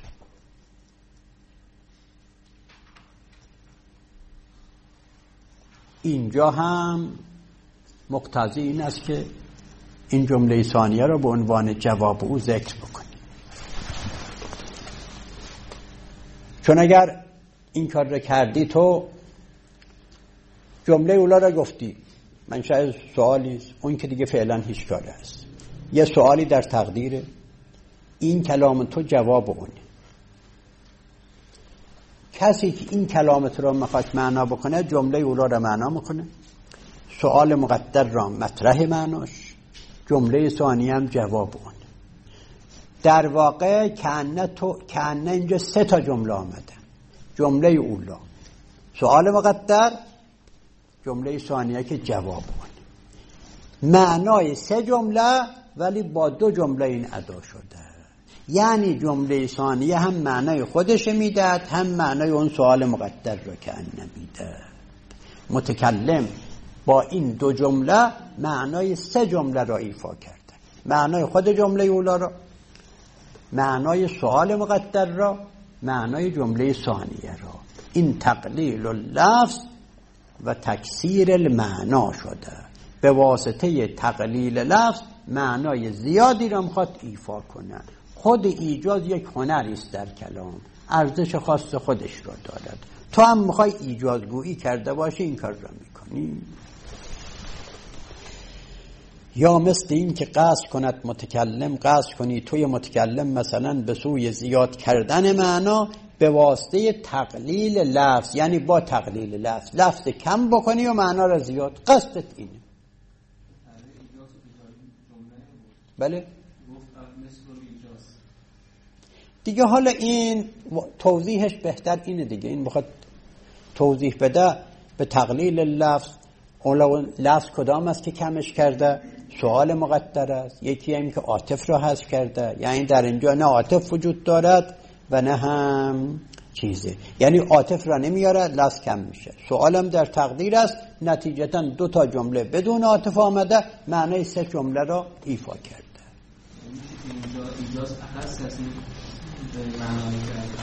Speaker 1: اینجا هم مقتضی این است که این جمله ثانیه را به عنوان جواب او ذکر بکنی، چون اگر این کار را کردی تو جمله اولا را گفتی، منشأ سوالی است، اون که دیگه فعلا هیچ کاره است، یه سوالی در تقدیره، این کلام تو جواب اونه. کسی که این کلامت رو میخواد معنا بکنه جمله اولا را معنا میکنه، سوال مقدر را مطرح معناش، جمله ثانیه هم جواب اونه. در واقع کأنه تو کأنه اینجا سه تا جمله آمده، جمله اولا سوال مقدر، جمله ثانیه که جواب اونه، معنای سه جمله ولی با دو جمله این ادا شده. یعنی جمله ثانیه هم معنای خودش میدهد هم معنای اون سوال مقدر رو که ان نمیدهد. متکلم با این دو جمله معنای سه جمله را ایفا کرده، معنای خود جمله اولا را، معنای سوال مقدر را، معنای جمله ثانیه را. این تقلیل اللفظ و تکثیر المعنا شده. به واسطه تقلیل لفظ معنای زیادی را میخواد ایفا کنه. خود ایجاز یک هنری است در کلام، ارزش خاص خودش را دارد. تو هم میخوای ایجازگویی کرده باشی، این کار را میکنی. یا مثل این که قصد کند متکلم، قصد کنی توی متکلم مثلا به سوی زیاد کردن معنا به واسطه تقلیل لفظ، یعنی با تقلیل لفظ لفظ کم بکنی و معنا را زیاد. قصدت اینه. بله دیگه. حالا این توضیحش بهتر اینه دیگه، این بخواد توضیح بده به تقلیل لفظ، اون لفظ کدام است که کمش کرده؟ سوال مقدر است. یکی هم که عاطف را حذف کرده، یعنی در اینجا نه عاطف وجود دارد و نه هم چیزه، یعنی عاطف را نمیاره، لفظ کم میشه. سوالم در تقدیر است، نتیجتا دو تا جمله بدون عاطف آمده، معنی سه جمله را ایفا کرده.
Speaker 2: ایجاز احس هست معنی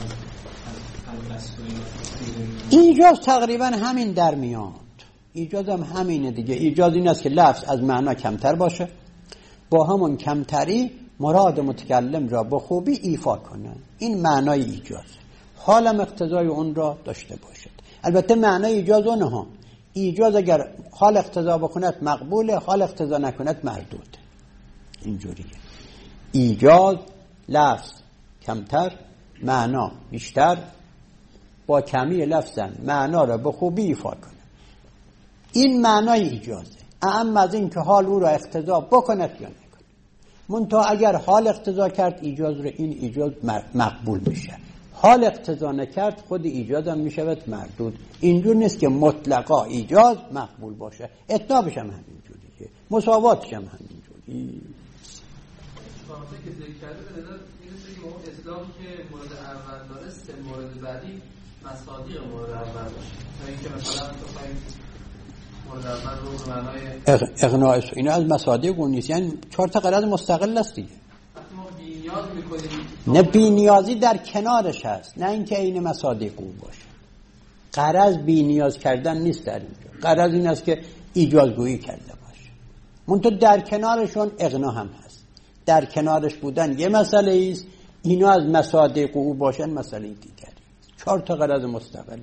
Speaker 1: ایجاز تقریبا همین در میاد. ایجاز هم همینه دیگه. ایجاز این است که لفظ از معنا کمتر باشه، با همون کمتری مراد متکلم را به خوبی ایفا کنه. این معنای ایجاز. حالم اقتضای اون را داشته باشد. البته معنای ایجاز اونه ها. ایجاز اگر حال اقتضا بکند مقبوله، حال اقتضا نکند مردود. اینجوریه. ایجاز لفظ کمتر، معنا بیشتر، با کمی لفظن معنا را به خوبی ایفا کنه. این معنای ایجازه. اما از این که حال او را اقتضا بکند یا نکند. منتها اگر حال اقتضا کرد ایجاز رو، این ایجاز مقبول میشه. حال اقتضا نکرد خود ایجاز هم میشود مردود. اینجور نیست که مطلقا ایجاز مقبول باشه. اتنابش هم همینجوریه، مساواتش هم همینجوری.
Speaker 4: وقتی که ذکر کرده به نظر میرسه که اون اسلام که مورد اول داره سه مورد بعدی مصادیق مورد اول باشه، تا اینکه مثلا تو خواهیم مورد اول رو به معنای
Speaker 1: اغناء اینا از مصادیق اون نیست، یعنی چهار تا غرض مستقل است دیگه.
Speaker 4: وقتی ما بی‌نیاز میکنیم
Speaker 1: نه بی‌نیازی در کنارش هست، نه اینکه این مصادیق اون باشه. غرض بی‌نیاز کردن نیست در اینجا. غرض این است که ایجازگویی کرده باشه. منتها در کنارشون اغنا هم هست. در کنارش بودن یه مسئله است، اینا از مصادیق او باشن مسئله دیگری. چهار تا غرض مستقلی.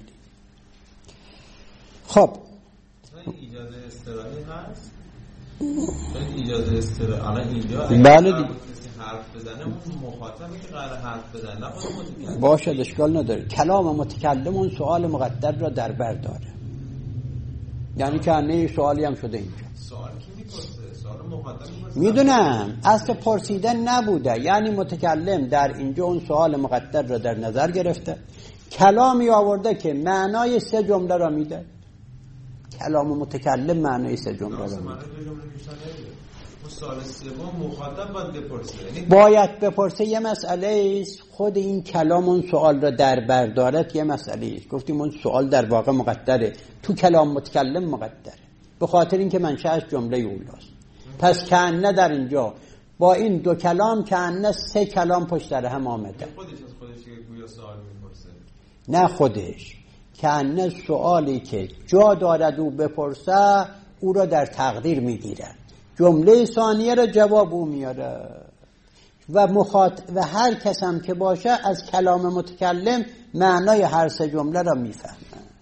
Speaker 1: خب
Speaker 5: اجازه استراحی هست؟ اجازه استراحی الان اینجا
Speaker 1: بله دیگه
Speaker 5: حرف بزنه اون مخاطبی که قرار حرف بزنه نه خود متکلم
Speaker 1: باشه، اشکال نداره. کلام متکلم اون سوال مقدر را در بر داره، یعنی که انه سوالی هم شده اینجا.
Speaker 5: سوال کی میپرسه؟ سوال
Speaker 1: میدونم اصل پرسیدن نبوده، یعنی متکلم در اینجا اون سوال مقدر را در نظر گرفته، کلامی آورده که معنای سه جمله را میده. کلام متکلم معنای سه جمله را میده.
Speaker 5: سوال سوم مخاطب باید بپرسه،
Speaker 1: باید بپرسه. یه مسئله است خود این کلام اون سوال را در بردارت، یه مسئله است. گفتیم اون سوال در واقع مقدره، تو کلام متکلم مقدره، به خاطر اینکه منشأش جمله اولاست. پس کأنه در اینجا با این دو کلام کأنه سه کلام پشت سر هم آمده.
Speaker 5: خودش از خودش گویا سوال میپرسه،
Speaker 1: نه خودش، کأنه سوالی که جا دارد او بپرسه او را در تقدیر میگیره، جمله ثانیه را جواب او میاره و مخاطب و هر کس هم که باشه از کلام متکلم معنای هر سه جمله را میفهمه.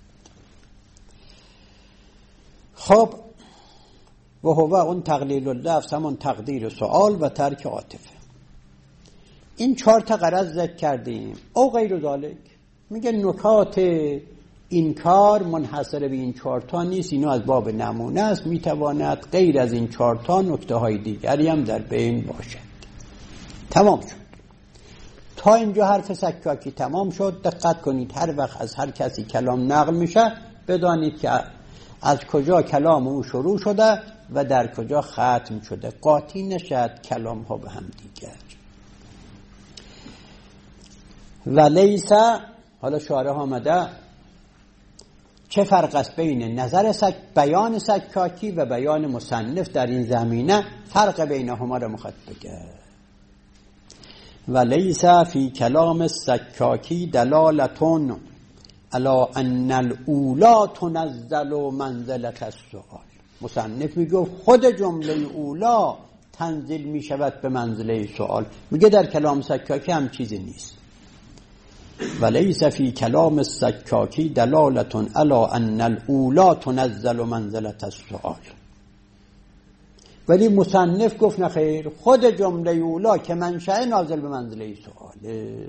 Speaker 1: خب و هو اون تقلیل اللفظ، همون تقدیر سوال و ترک عاطفه. این چهار تا غرض ذکر کردیم. او غیر ذالک، میگه نکات این کار منحصر به این چهار تا نیست، اینو از باب نمونه است، میتواند غیر از این چهار تا نکته های دیگری هم در بین باشد. تمام شد. تا اینجا حرف سکاکی تمام شد. دقت کنید هر وقت از هر کسی کلام نقل میشه بدانید که از کجا کلام او شروع شده و در کجا ختم شده، قاطی نشد کلام ها به هم دیگر. و لیسا، حالا شارح آمده چه فرق است بین نظر سک بیان سکاکی و بیان مصنف در این زمینه؟ فرق بینهما را میخواد بگه. و لیسا فی کلام سکاکی دلالتون الا ان الاولا تنزل منزلت السؤال. مصنف میگه خود جمله اولا تنزل میشود به منزله سوال. میگه در کلام سکاکی هم چیزی نیست. ولیس فی کلام السکاکی دلالتون الا ان الاولا تنزل منزلت السؤال. ولی مصنف گفت نخیر، خود جمله اولا که منشأ نازل به منزله سؤاله.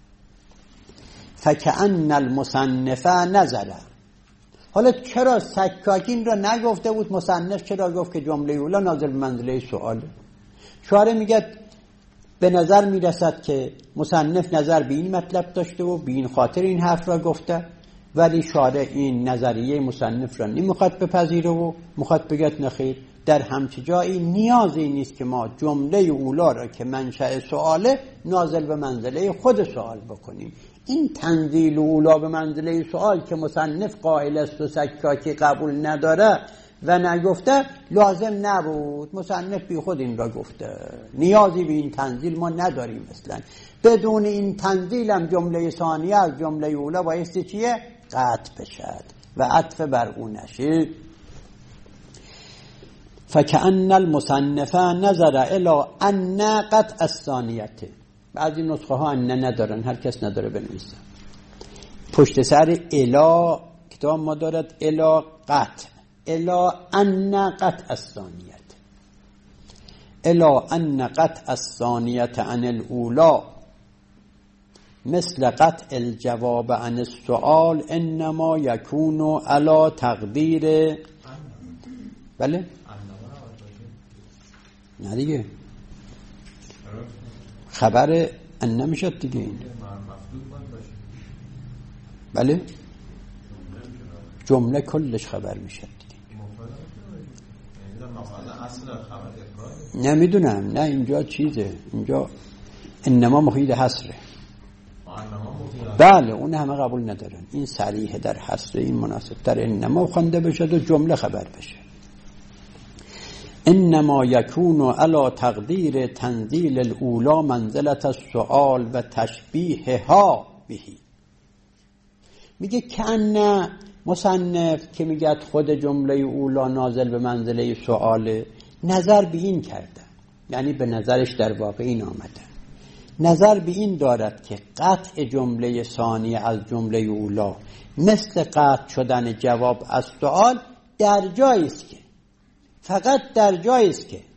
Speaker 1: فکأن المصنف نظر. حالا چرا سکاکی این را نگفته بود، مصنف چرا گفت که جمله اولا نازل به منزله سؤاله؟ شارح میگه به نظر میرسد که مصنف نظر به این مطلب داشته و به این خاطر این حرف را گفته، ولی شارح این نظریه مصنف را نمیخواد بپذیره و میخواد بگه نخیر، در همچه جایی نیازی نیست که ما جمله اولا را که منشأ سؤاله نازل به منزله خود سؤال بکنیم. این تنزیل اولا به منزله سؤال که مصنف قائل است و سکاکی قبول نداره و نگفته لازم نبود. مصنف بی خود این را گفته، نیازی به این تنزیل ما نداریم. مثلا بدون این تنزیل هم جمله ثانیه از جمله اولا بایستی چیه؟ قطع بشد و عطف بر اون نشد. فکأن المصنف نظر الی ان قطع الثانیه. بعضی نسخه ها ان ندارن، هر کس نداره بنویسه. پشت سر الی کتاب ما دارد الی قطع، الی ان قطع الثانیه، الی ان قطع الثانیه عن الاولا مثل قطع الجواب عن السؤال انما یکون علی تقدیر. بله نه دیگه خبر ان نمیشد دیگه این. بله جمله کلش خبر میشد دیگه. نمیدونم، نه اینجا چیزه، اینجا انما مفید حصره. بله اون همه قبول ندارن، این صریح در حصر، این مناسب تر انما خوانده بشد و جمله خبر بشه. انما یکون علی تقدیر تنزیل الاولا منزلت السؤال و تشبیهها بهی. میگه کأن مصنف که میگه خود جمله اولا نازل به منزله سؤاله، نظر به این کرده، یعنی به نظرش در واقع این آمده، نظر به این دارد که قطع جمله ثانیه از جمله اولا مثل قطع شدن جواب از سؤال در جایی است که فقط در جایی است که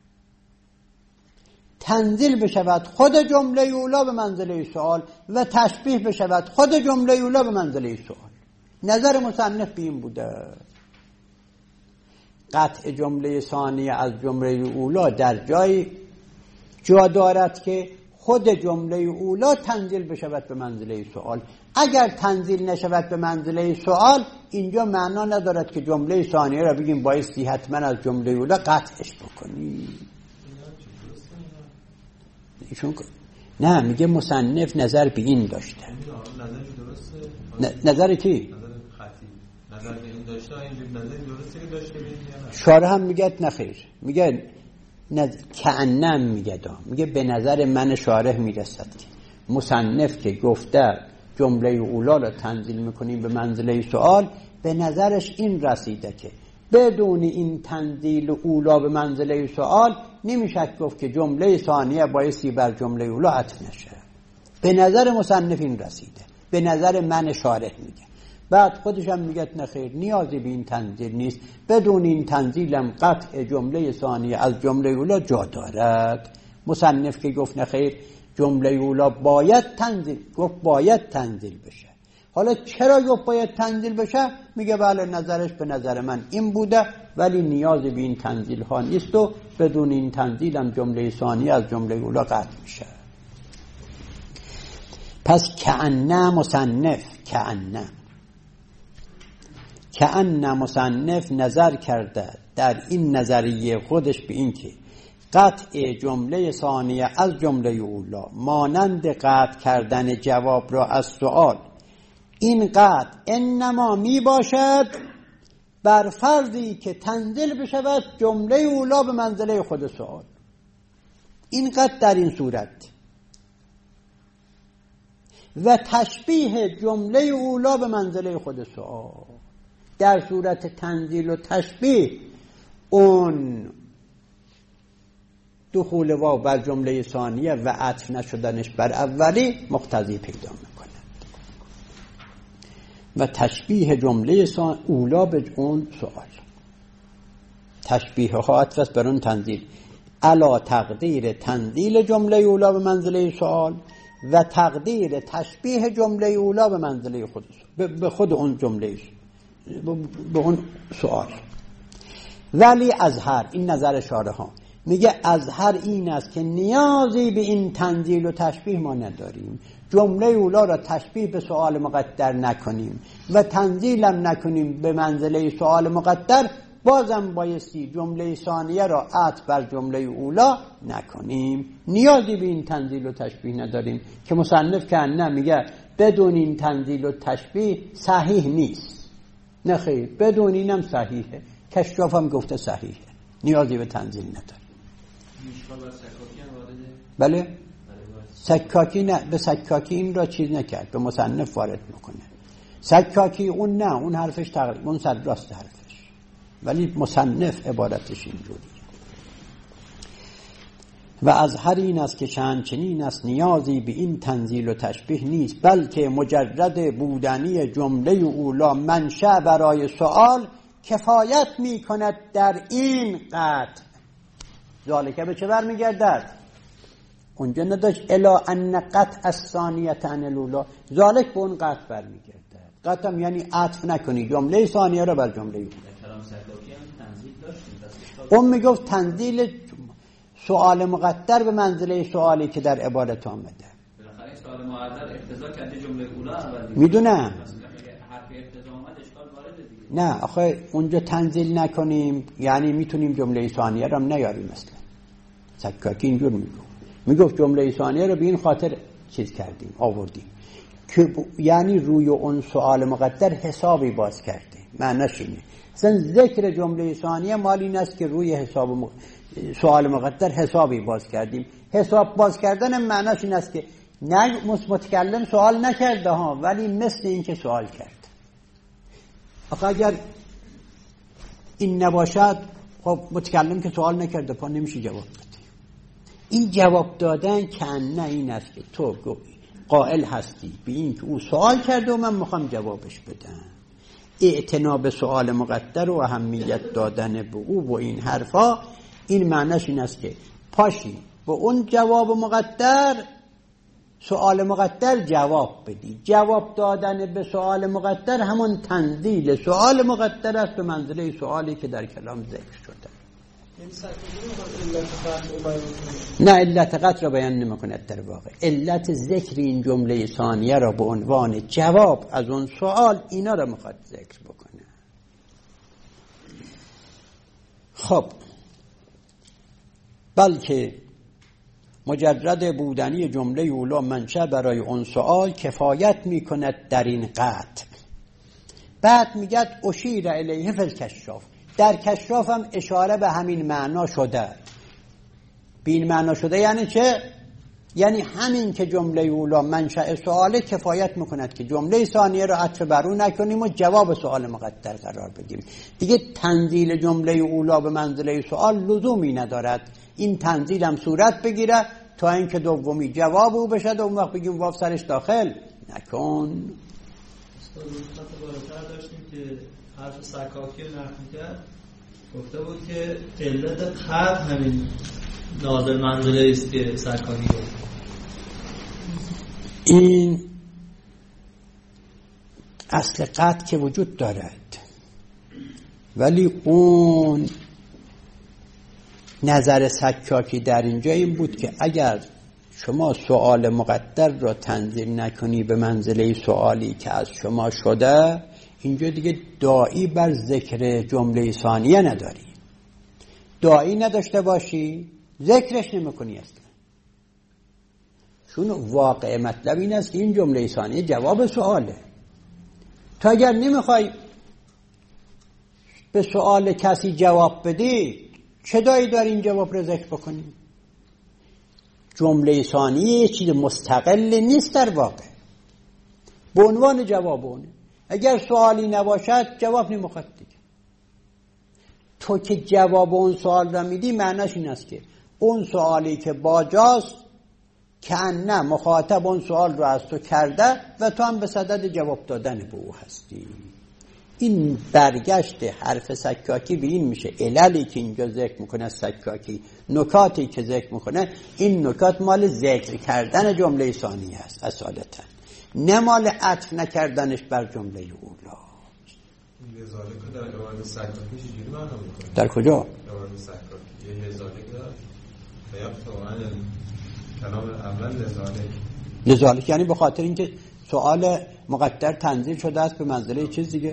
Speaker 1: تنزیل بشود خود جمله اولا به منزله سؤال و تشبیه بشود خود جمله اولا به منزله سؤال. نظر مصنف به این بوده. قطع جمله ثانیه از جمله اولا در جای جا دارد که خود جمله اولا تنزیل بشود به منزله سوال. اگر تنزیل نشود به منزله سوال، اینجا معنا ندارد که جمله ثانیه را بگیم بایستی حتما از جمله اولا قطعش بکنی. ایشون نه میگه مصنف نظر به این داشته. نظر کی؟
Speaker 5: نظر به این داشته. این نظر درسته که داشته ببینید.
Speaker 1: شارح هم میگه نخیر، میگه نظ... کأنم میگه دا میگه به نظر من شارح میرسد که مصنف که گفته جمله اولا را تنزیل میکنیم به منزله سوال، به نظرش این رسیده که بدون این تنزیل اولا به منزله سوال نمیشه گفت که جمله ثانیه بایستی بر جمله اولا عطف نشه. به نظر مصنف این رسیده، به نظر من شارح میگه. بعد خودش هم میگه نخیر، نیازی به این تنزیل نیست، بدون این تنزیلم قطع جمله ثانیه از جمله اولا جا دارد. مصنف که گفت نخیر جمله اولا باید تنزیل، گفت باید تنزیل بشه. حالا چرا گفت باید تنزیل بشه؟ میگه بله نظرش به نظر من این بوده، ولی نیازی به این تنزیل ها نیست و بدون این تنزیلم جمله ثانیه از جمله اولا قطع میشه. پس کأن مصنف کأن کأن مصنف نظر کرده در این نظریه خودش به این که قطع جمله ثانیه از جمله اولا مانند قطع کردن جواب را از سؤال، این قطع انما می باشد بر فرضی که تنزیل بشود جمله اولا به منزله خود سؤال. این قطع در این صورت و تشبیه جمله اولا به منزله خود سؤال. در صورت تنزیل و تشبیه اون دخول واو بر جمله ثانیه و عطف نشدنش بر اولی مقتضی پیدا میکنه و تشبیه جمله اولا به اون سؤال. تشبیه ها عطف بر اون تنزیل، علا تقدیر تنزیل جمله اولا به منزله سؤال و تقدیر تشبیه جمله اولا به منزله خود به خود اون جمله به اون سؤال. ولی اظهر، این نظر شارح ها، میگه اظهر این است که نیازی به این تنزیل و تشبیه ما نداریم. جمله اولا را تشبیه به سؤال مقدر نکنیم و تنزیلم نکنیم به منزله سؤال مقدر، بازم بایستی جمله ثانیه را عطف بر جمله اولا نکنیم. نیازی به این تنزیل و تشبیه نداریم که مصنف که نه میگه بدون این تنزیل و تشبیه صحیح نیست. نه خیر، بدون اینم صحیحه. کشاف هم گفته صحیحه، نیازی به تنزیل نداره. بله سکاکی نه، به سکاکی این را چیز نکرد، به مصنف وارد میکنه. سکاکی اون نه، اون حرفش تقریبا اون صد راست حرفش، ولی مصنف عبارتش اینجوری. و اظهر این است که چنین است نیازی به این تنزیل و تشبیه نیست، بلکه مجرد بودنی جمله اولا منشأ برای سؤال کفایت می کند در این قطع. ذالکه به چه برمیگردد؟ اونجا نداشت الا ان قطع الثانیه عن الاولا، ذالک به اون قطع برمیگردد. قطع هم یعنی عطف نکنی جمله ثانیه را بر جمله اولا. اون میگفت تنزیل سؤال مقدر به منزله سؤالی که در عبارت آمده.
Speaker 2: بالاخره سؤال مقدر اقتضا کرده جمله اولا اول.
Speaker 1: میدونم.
Speaker 2: حرف اقتضا اومد اشکال وارد دیگه.
Speaker 1: نه آخه اونجا تنزیل نکنیم یعنی میتونیم جمله ثانیه را هم نیاریم مثلا. سکاکی اینجور میگفت. میگفت جمله ثانیه را به این خاطر چیز کردیم، آوردیم که یعنی روی اون سؤال مقدر حسابی باز کرده. معنیش اینه. مثلا ذکر جمله ثانیه مال این است که روی حساب م... سؤال مقدر حسابی باز کردیم. حساب باز کردن معنیش این است که نه متکلم سوال نکرده ها، ولی مثل این که سوال کرد. آخه اگر این نباشد خب متکلم که سوال نکرده پا نمیشه جواب بده. این جواب دادن که نه این است که تو قائل هستی به این که او سوال کرده و من میخوام جوابش بدم. اعتنا به سؤال مقدر و اهمیت دادن به او و این حرفا، این معنیش این است که پاشی به اون جواب مقدر سوال مقدر جواب بدی. جواب دادن به سوال مقدر همون تنزیل سوال مقدر است به منزله سوالی که در کلام ذکر شده. نه علت قطع را بیان نمی‌کند در واقع. علت ذکر این جمله ثانیه را به عنوان جواب از اون سوال اینا را میخواد ذکر بکنه. خب بلکه مجرد بودنی جمله اولا منشأ برای اون سوال کفایت میکند در این قطع. بعد میگه اشیر الیه فی الکشاف. در کشاف هم اشاره به همین معنا شده. به این معنا شده یعنی چه؟ یعنی همین که جمله اولا منشأ سواله کفایت میکند که جمله ثانیه رو عطف بر اون نکنیم و جواب سوال مقدر قرار بدیم. دیگه تنزیل جمله اولا به منزله سوال لزومی ندارد. این تنزیل هم صورت بگیره تا اینکه دومی جواب او بشه و اون وقت بگیم واو سرش داخل نکن.
Speaker 6: استاد خط بالاتر داشتیم که حرف سکاکی نقل کرد، گفته بود که علت قطع همین نازل منزله است که سکاکی گفت.
Speaker 1: این اصل قطع که وجود دارد، ولی اون نظر سکاکی در اینجا این بود که اگر شما سوال مقدر را تنزیل نکنی به منزله سوالی که از شما شده، اینجا دیگه داعی بر ذکر جمله ثانیه نداری. داعی نداشته باشی ذکرش نمیکنی اصلا. چون واقع مطلب این است که این جمله ثانیه جواب سواله. تا اگر نمیخوای به سوال کسی جواب بدی، چه دایی داری این جواب رو ذکر بکنی؟ جمله ثانیه چیز مستقل نیست در واقع، به عنوان جواب اونه. اگر سوالی نباشد جواب نمیخواد دیگه. تو که جواب اون سوال را میدی معناش این است که اون سوالی که باجاست که نه مخاطب اون سوال رو از تو کرده و تو هم به صدد جواب دادن به او هستی. این برگشت حرف سکاکی به این میشه. عللی که اینجا ذکر میکنه سکاکی، نکاتی که ذکر میکنه، این نکات مال ذکر کردن جمله ثانیه است اصالتا، نه مال عطف نکردنش بر جمله اولا.
Speaker 5: لذالک در روان سکاکی چجوری معنا میکنه؟
Speaker 1: در کجا؟
Speaker 5: روان سکاکی یه لذالک داره بیاب توان کلام اول لذالک.
Speaker 1: لذالک یعنی به خاطر اینکه سوال مقدر تنزیل شده است به منزله چیز دیگه.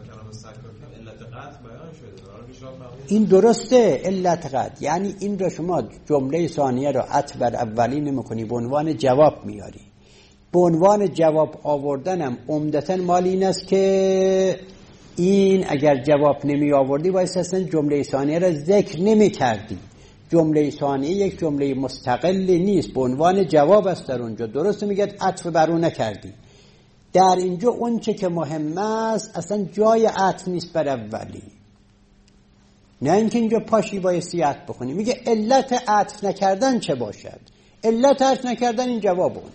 Speaker 1: این درسته علت قطع، یعنی این را شما جمله ثانیه را عطف بر اولی نمی‌کنی، به عنوان جواب میاری. به عنوان جواب آوردنم عمدتاً مال این است که این اگر جواب نمی آوردی باید اصلا جمله ثانیه را ذکر نمی کردی. جمله ثانیه یک جمله مستقل نیست، به عنوان جواب است در اونجا. درست میگه عطف بر اون نکردی. در اینجا اون چه که مهم است اصلا جای عطف نیست بر اولی، نه اینکه اینجا پاشی بایستی عطف بخونی. میگه علت عطف نکردن چه باشد؟ علت عطف نکردن این جواب اون.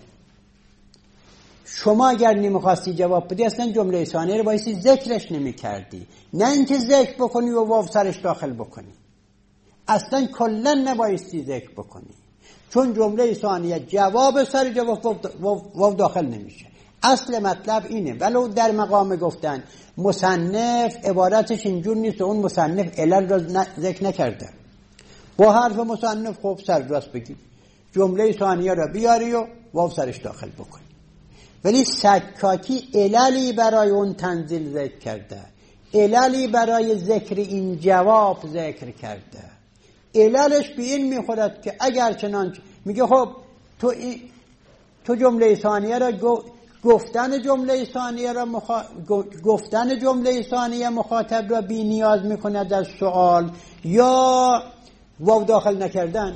Speaker 1: شما اگر نمیخواستی جواب بدی اصلا جمله ثانیه رو بایستی ذکرش نمیکردی، نه اینکه ذکر بکنی و واو سرش داخل بکنی. اصلا کلن نبایستی ذکر بکنی، چون جمله ثانیه جواب سر جواب واو داخل نمیشه. اصل مطلب اینه. ولو در مقام گفتن مصنف عبارتش اینجور نیست، اون مصنف علل را ذکر نکرده. با حرف مصنف خوب سر راست بگی، جمله ثانیه را بیاری و واو سرش داخل بکنی. ولی سکاکی عللی برای اون تنزیل ذکر کرده، عللی برای ذکر این جواب ذکر کرده. عللش به این میخورد که اگر چنانچه میگه خب تو ای تو جمله ثانیه را گفتن جمله ثانیه را مخا... گفتن جمله ثانیه مخاطب را بی نیاز میکند از سوال، یا واو داخل نکردن.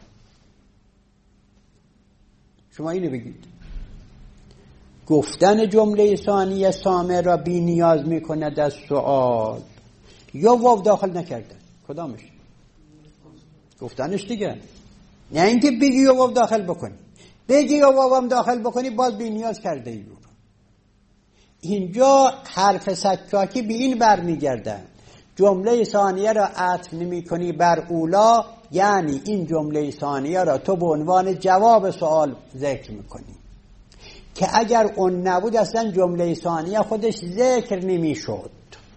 Speaker 1: شما اینو بگید. گفتن جمله ثانیه سامع را بی نیاز میکند از سوال، یا واو داخل نکردن. کدامش؟ گفتنش دیگه. نه اینکه بگی و واو داخل بکنی. بگی و واو هم داخل بکنی باز بی نیاز کرده ای. اینجا حرف سکاکی به این برمیگردن. جمله ثانیه را عطف نمی کنی بر اولا، یعنی این جمله ثانیه را تو به عنوان جواب سوال ذکر میکنی. که اگر اون نبود اصلا جمله ثانیه خودش ذکر نمیشد،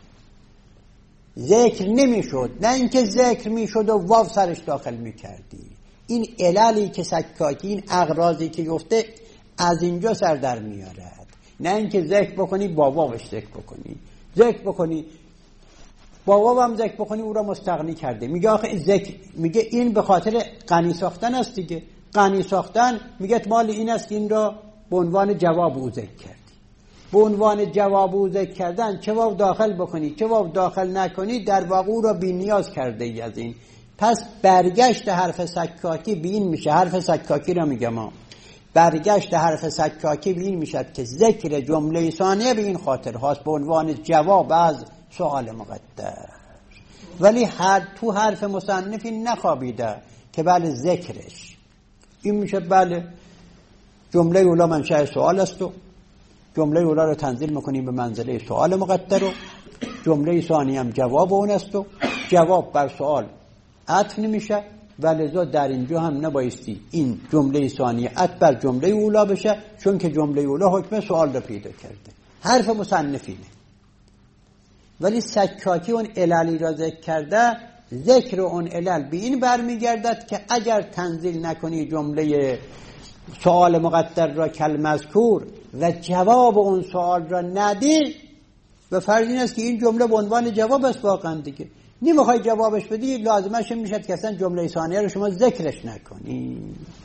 Speaker 1: ذکر نمیشد، نه اینکه ذکر میشد و واو سرش داخل میکردی. این عللی که سکاکی، این اغراضی که گفته از اینجا سر در میارد، نه اینکه ذکر بکنی با واوش ذکر بکنی، ذکر بکنی با واو هم ذکر بکنی او را مستغنی کرده. میگه آخه ذکر، میگه این به خاطر غنی ساختن است دیگه. غنی ساختن میگه مال این است، این را به عنوان جواب او ذکر کردی. به عنوان جواب او ذکر کردن چه واو داخل بکنی چه واو داخل نکنی در واقع او را بی نیاز کرده ای از این. پس برگشت حرف سکاکی به این میشه، حرف سکاکی را میگم ما برگشت حرف سکاکی به این میشد که ذکر جمله ثانیه به این خاطر هاست به عنوان جواب از سوال مقدر، ولی هر تو حرف مصنفی نخوابیده که بله ذکرش این میشه بله جمله اولا منشأ سوال است و جمله اولا رو تنزیل میکنیم به منزله سوال مقدر و جمله ثانیه هم جواب اون است و جواب بر سوال عطف نمیشه و لذا در اینجا هم نبایستی این جمله ثانیه عطف بر جمله اولا بشه، چون که جمله اولا حکم سوال رو پیدا کرده. حرف مصنفینه. ولی سکاکی اون عللی را ذکر کرده، ذکر اون علل به این برمیگردد که اگر تنزیل نکنی جمله سوال مقدر را کالمذکور و جواب اون سوال را ندی، به فرض این است که این جمله به عنوان جواب است واقعا دیگه. نمیخوای جوابش بدی، لازمش میشد که اصلا جمله ثانیه رو شما ذکرش نکنی.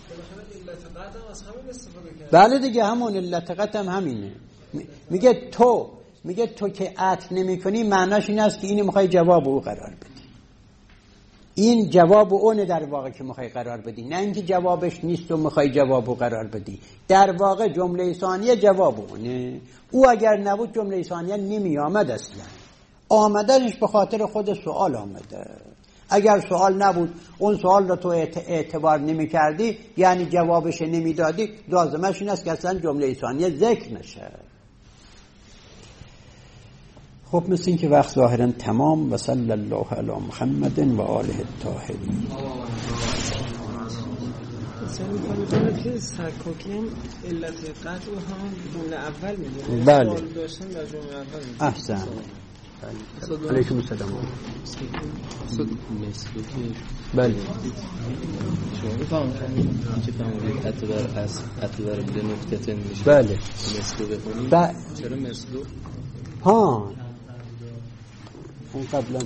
Speaker 1: بله دیگه همون علت قطع هم همینه. میگه تو میگه تو که عطف نمی کنی معناش این است که اینو میخوای جواب او قرار بدی. این جواب اونه در واقع که میخوای قرار بدی، نه اینکه جوابش نیست و میخوای جواب او قرار بدی. در واقع جمله ثانیه جواب اونه. او اگر نبود جمله ثانیه نمی آمد اصلا. آمدنش به خاطر خود سوال آمده. اگر سوال نبود اون سوال رو تو اعتبار نمی کردی، یعنی جوابش نمی دادی، لازمش این است که اصلا جمله ثانیه ذکر نشه. خب مثل این که وقت ظاهرا تمام. و صلی الله علی محمد و آله الطاهرین.
Speaker 3: مثلا که سکاکی هم علت قطع و هم جمله اول میدونه.
Speaker 1: بله.
Speaker 3: سوال داشتن در جمله اول میدونه.
Speaker 1: احسن. علیکم السلام. بله.
Speaker 7: شما بفهمید که فهمید اعتبار از اعتبار به نقطه میشه.
Speaker 1: بله.
Speaker 7: مثلو بخونید.
Speaker 1: ب...
Speaker 7: چرا مثلو؟
Speaker 1: ها. اون قبلا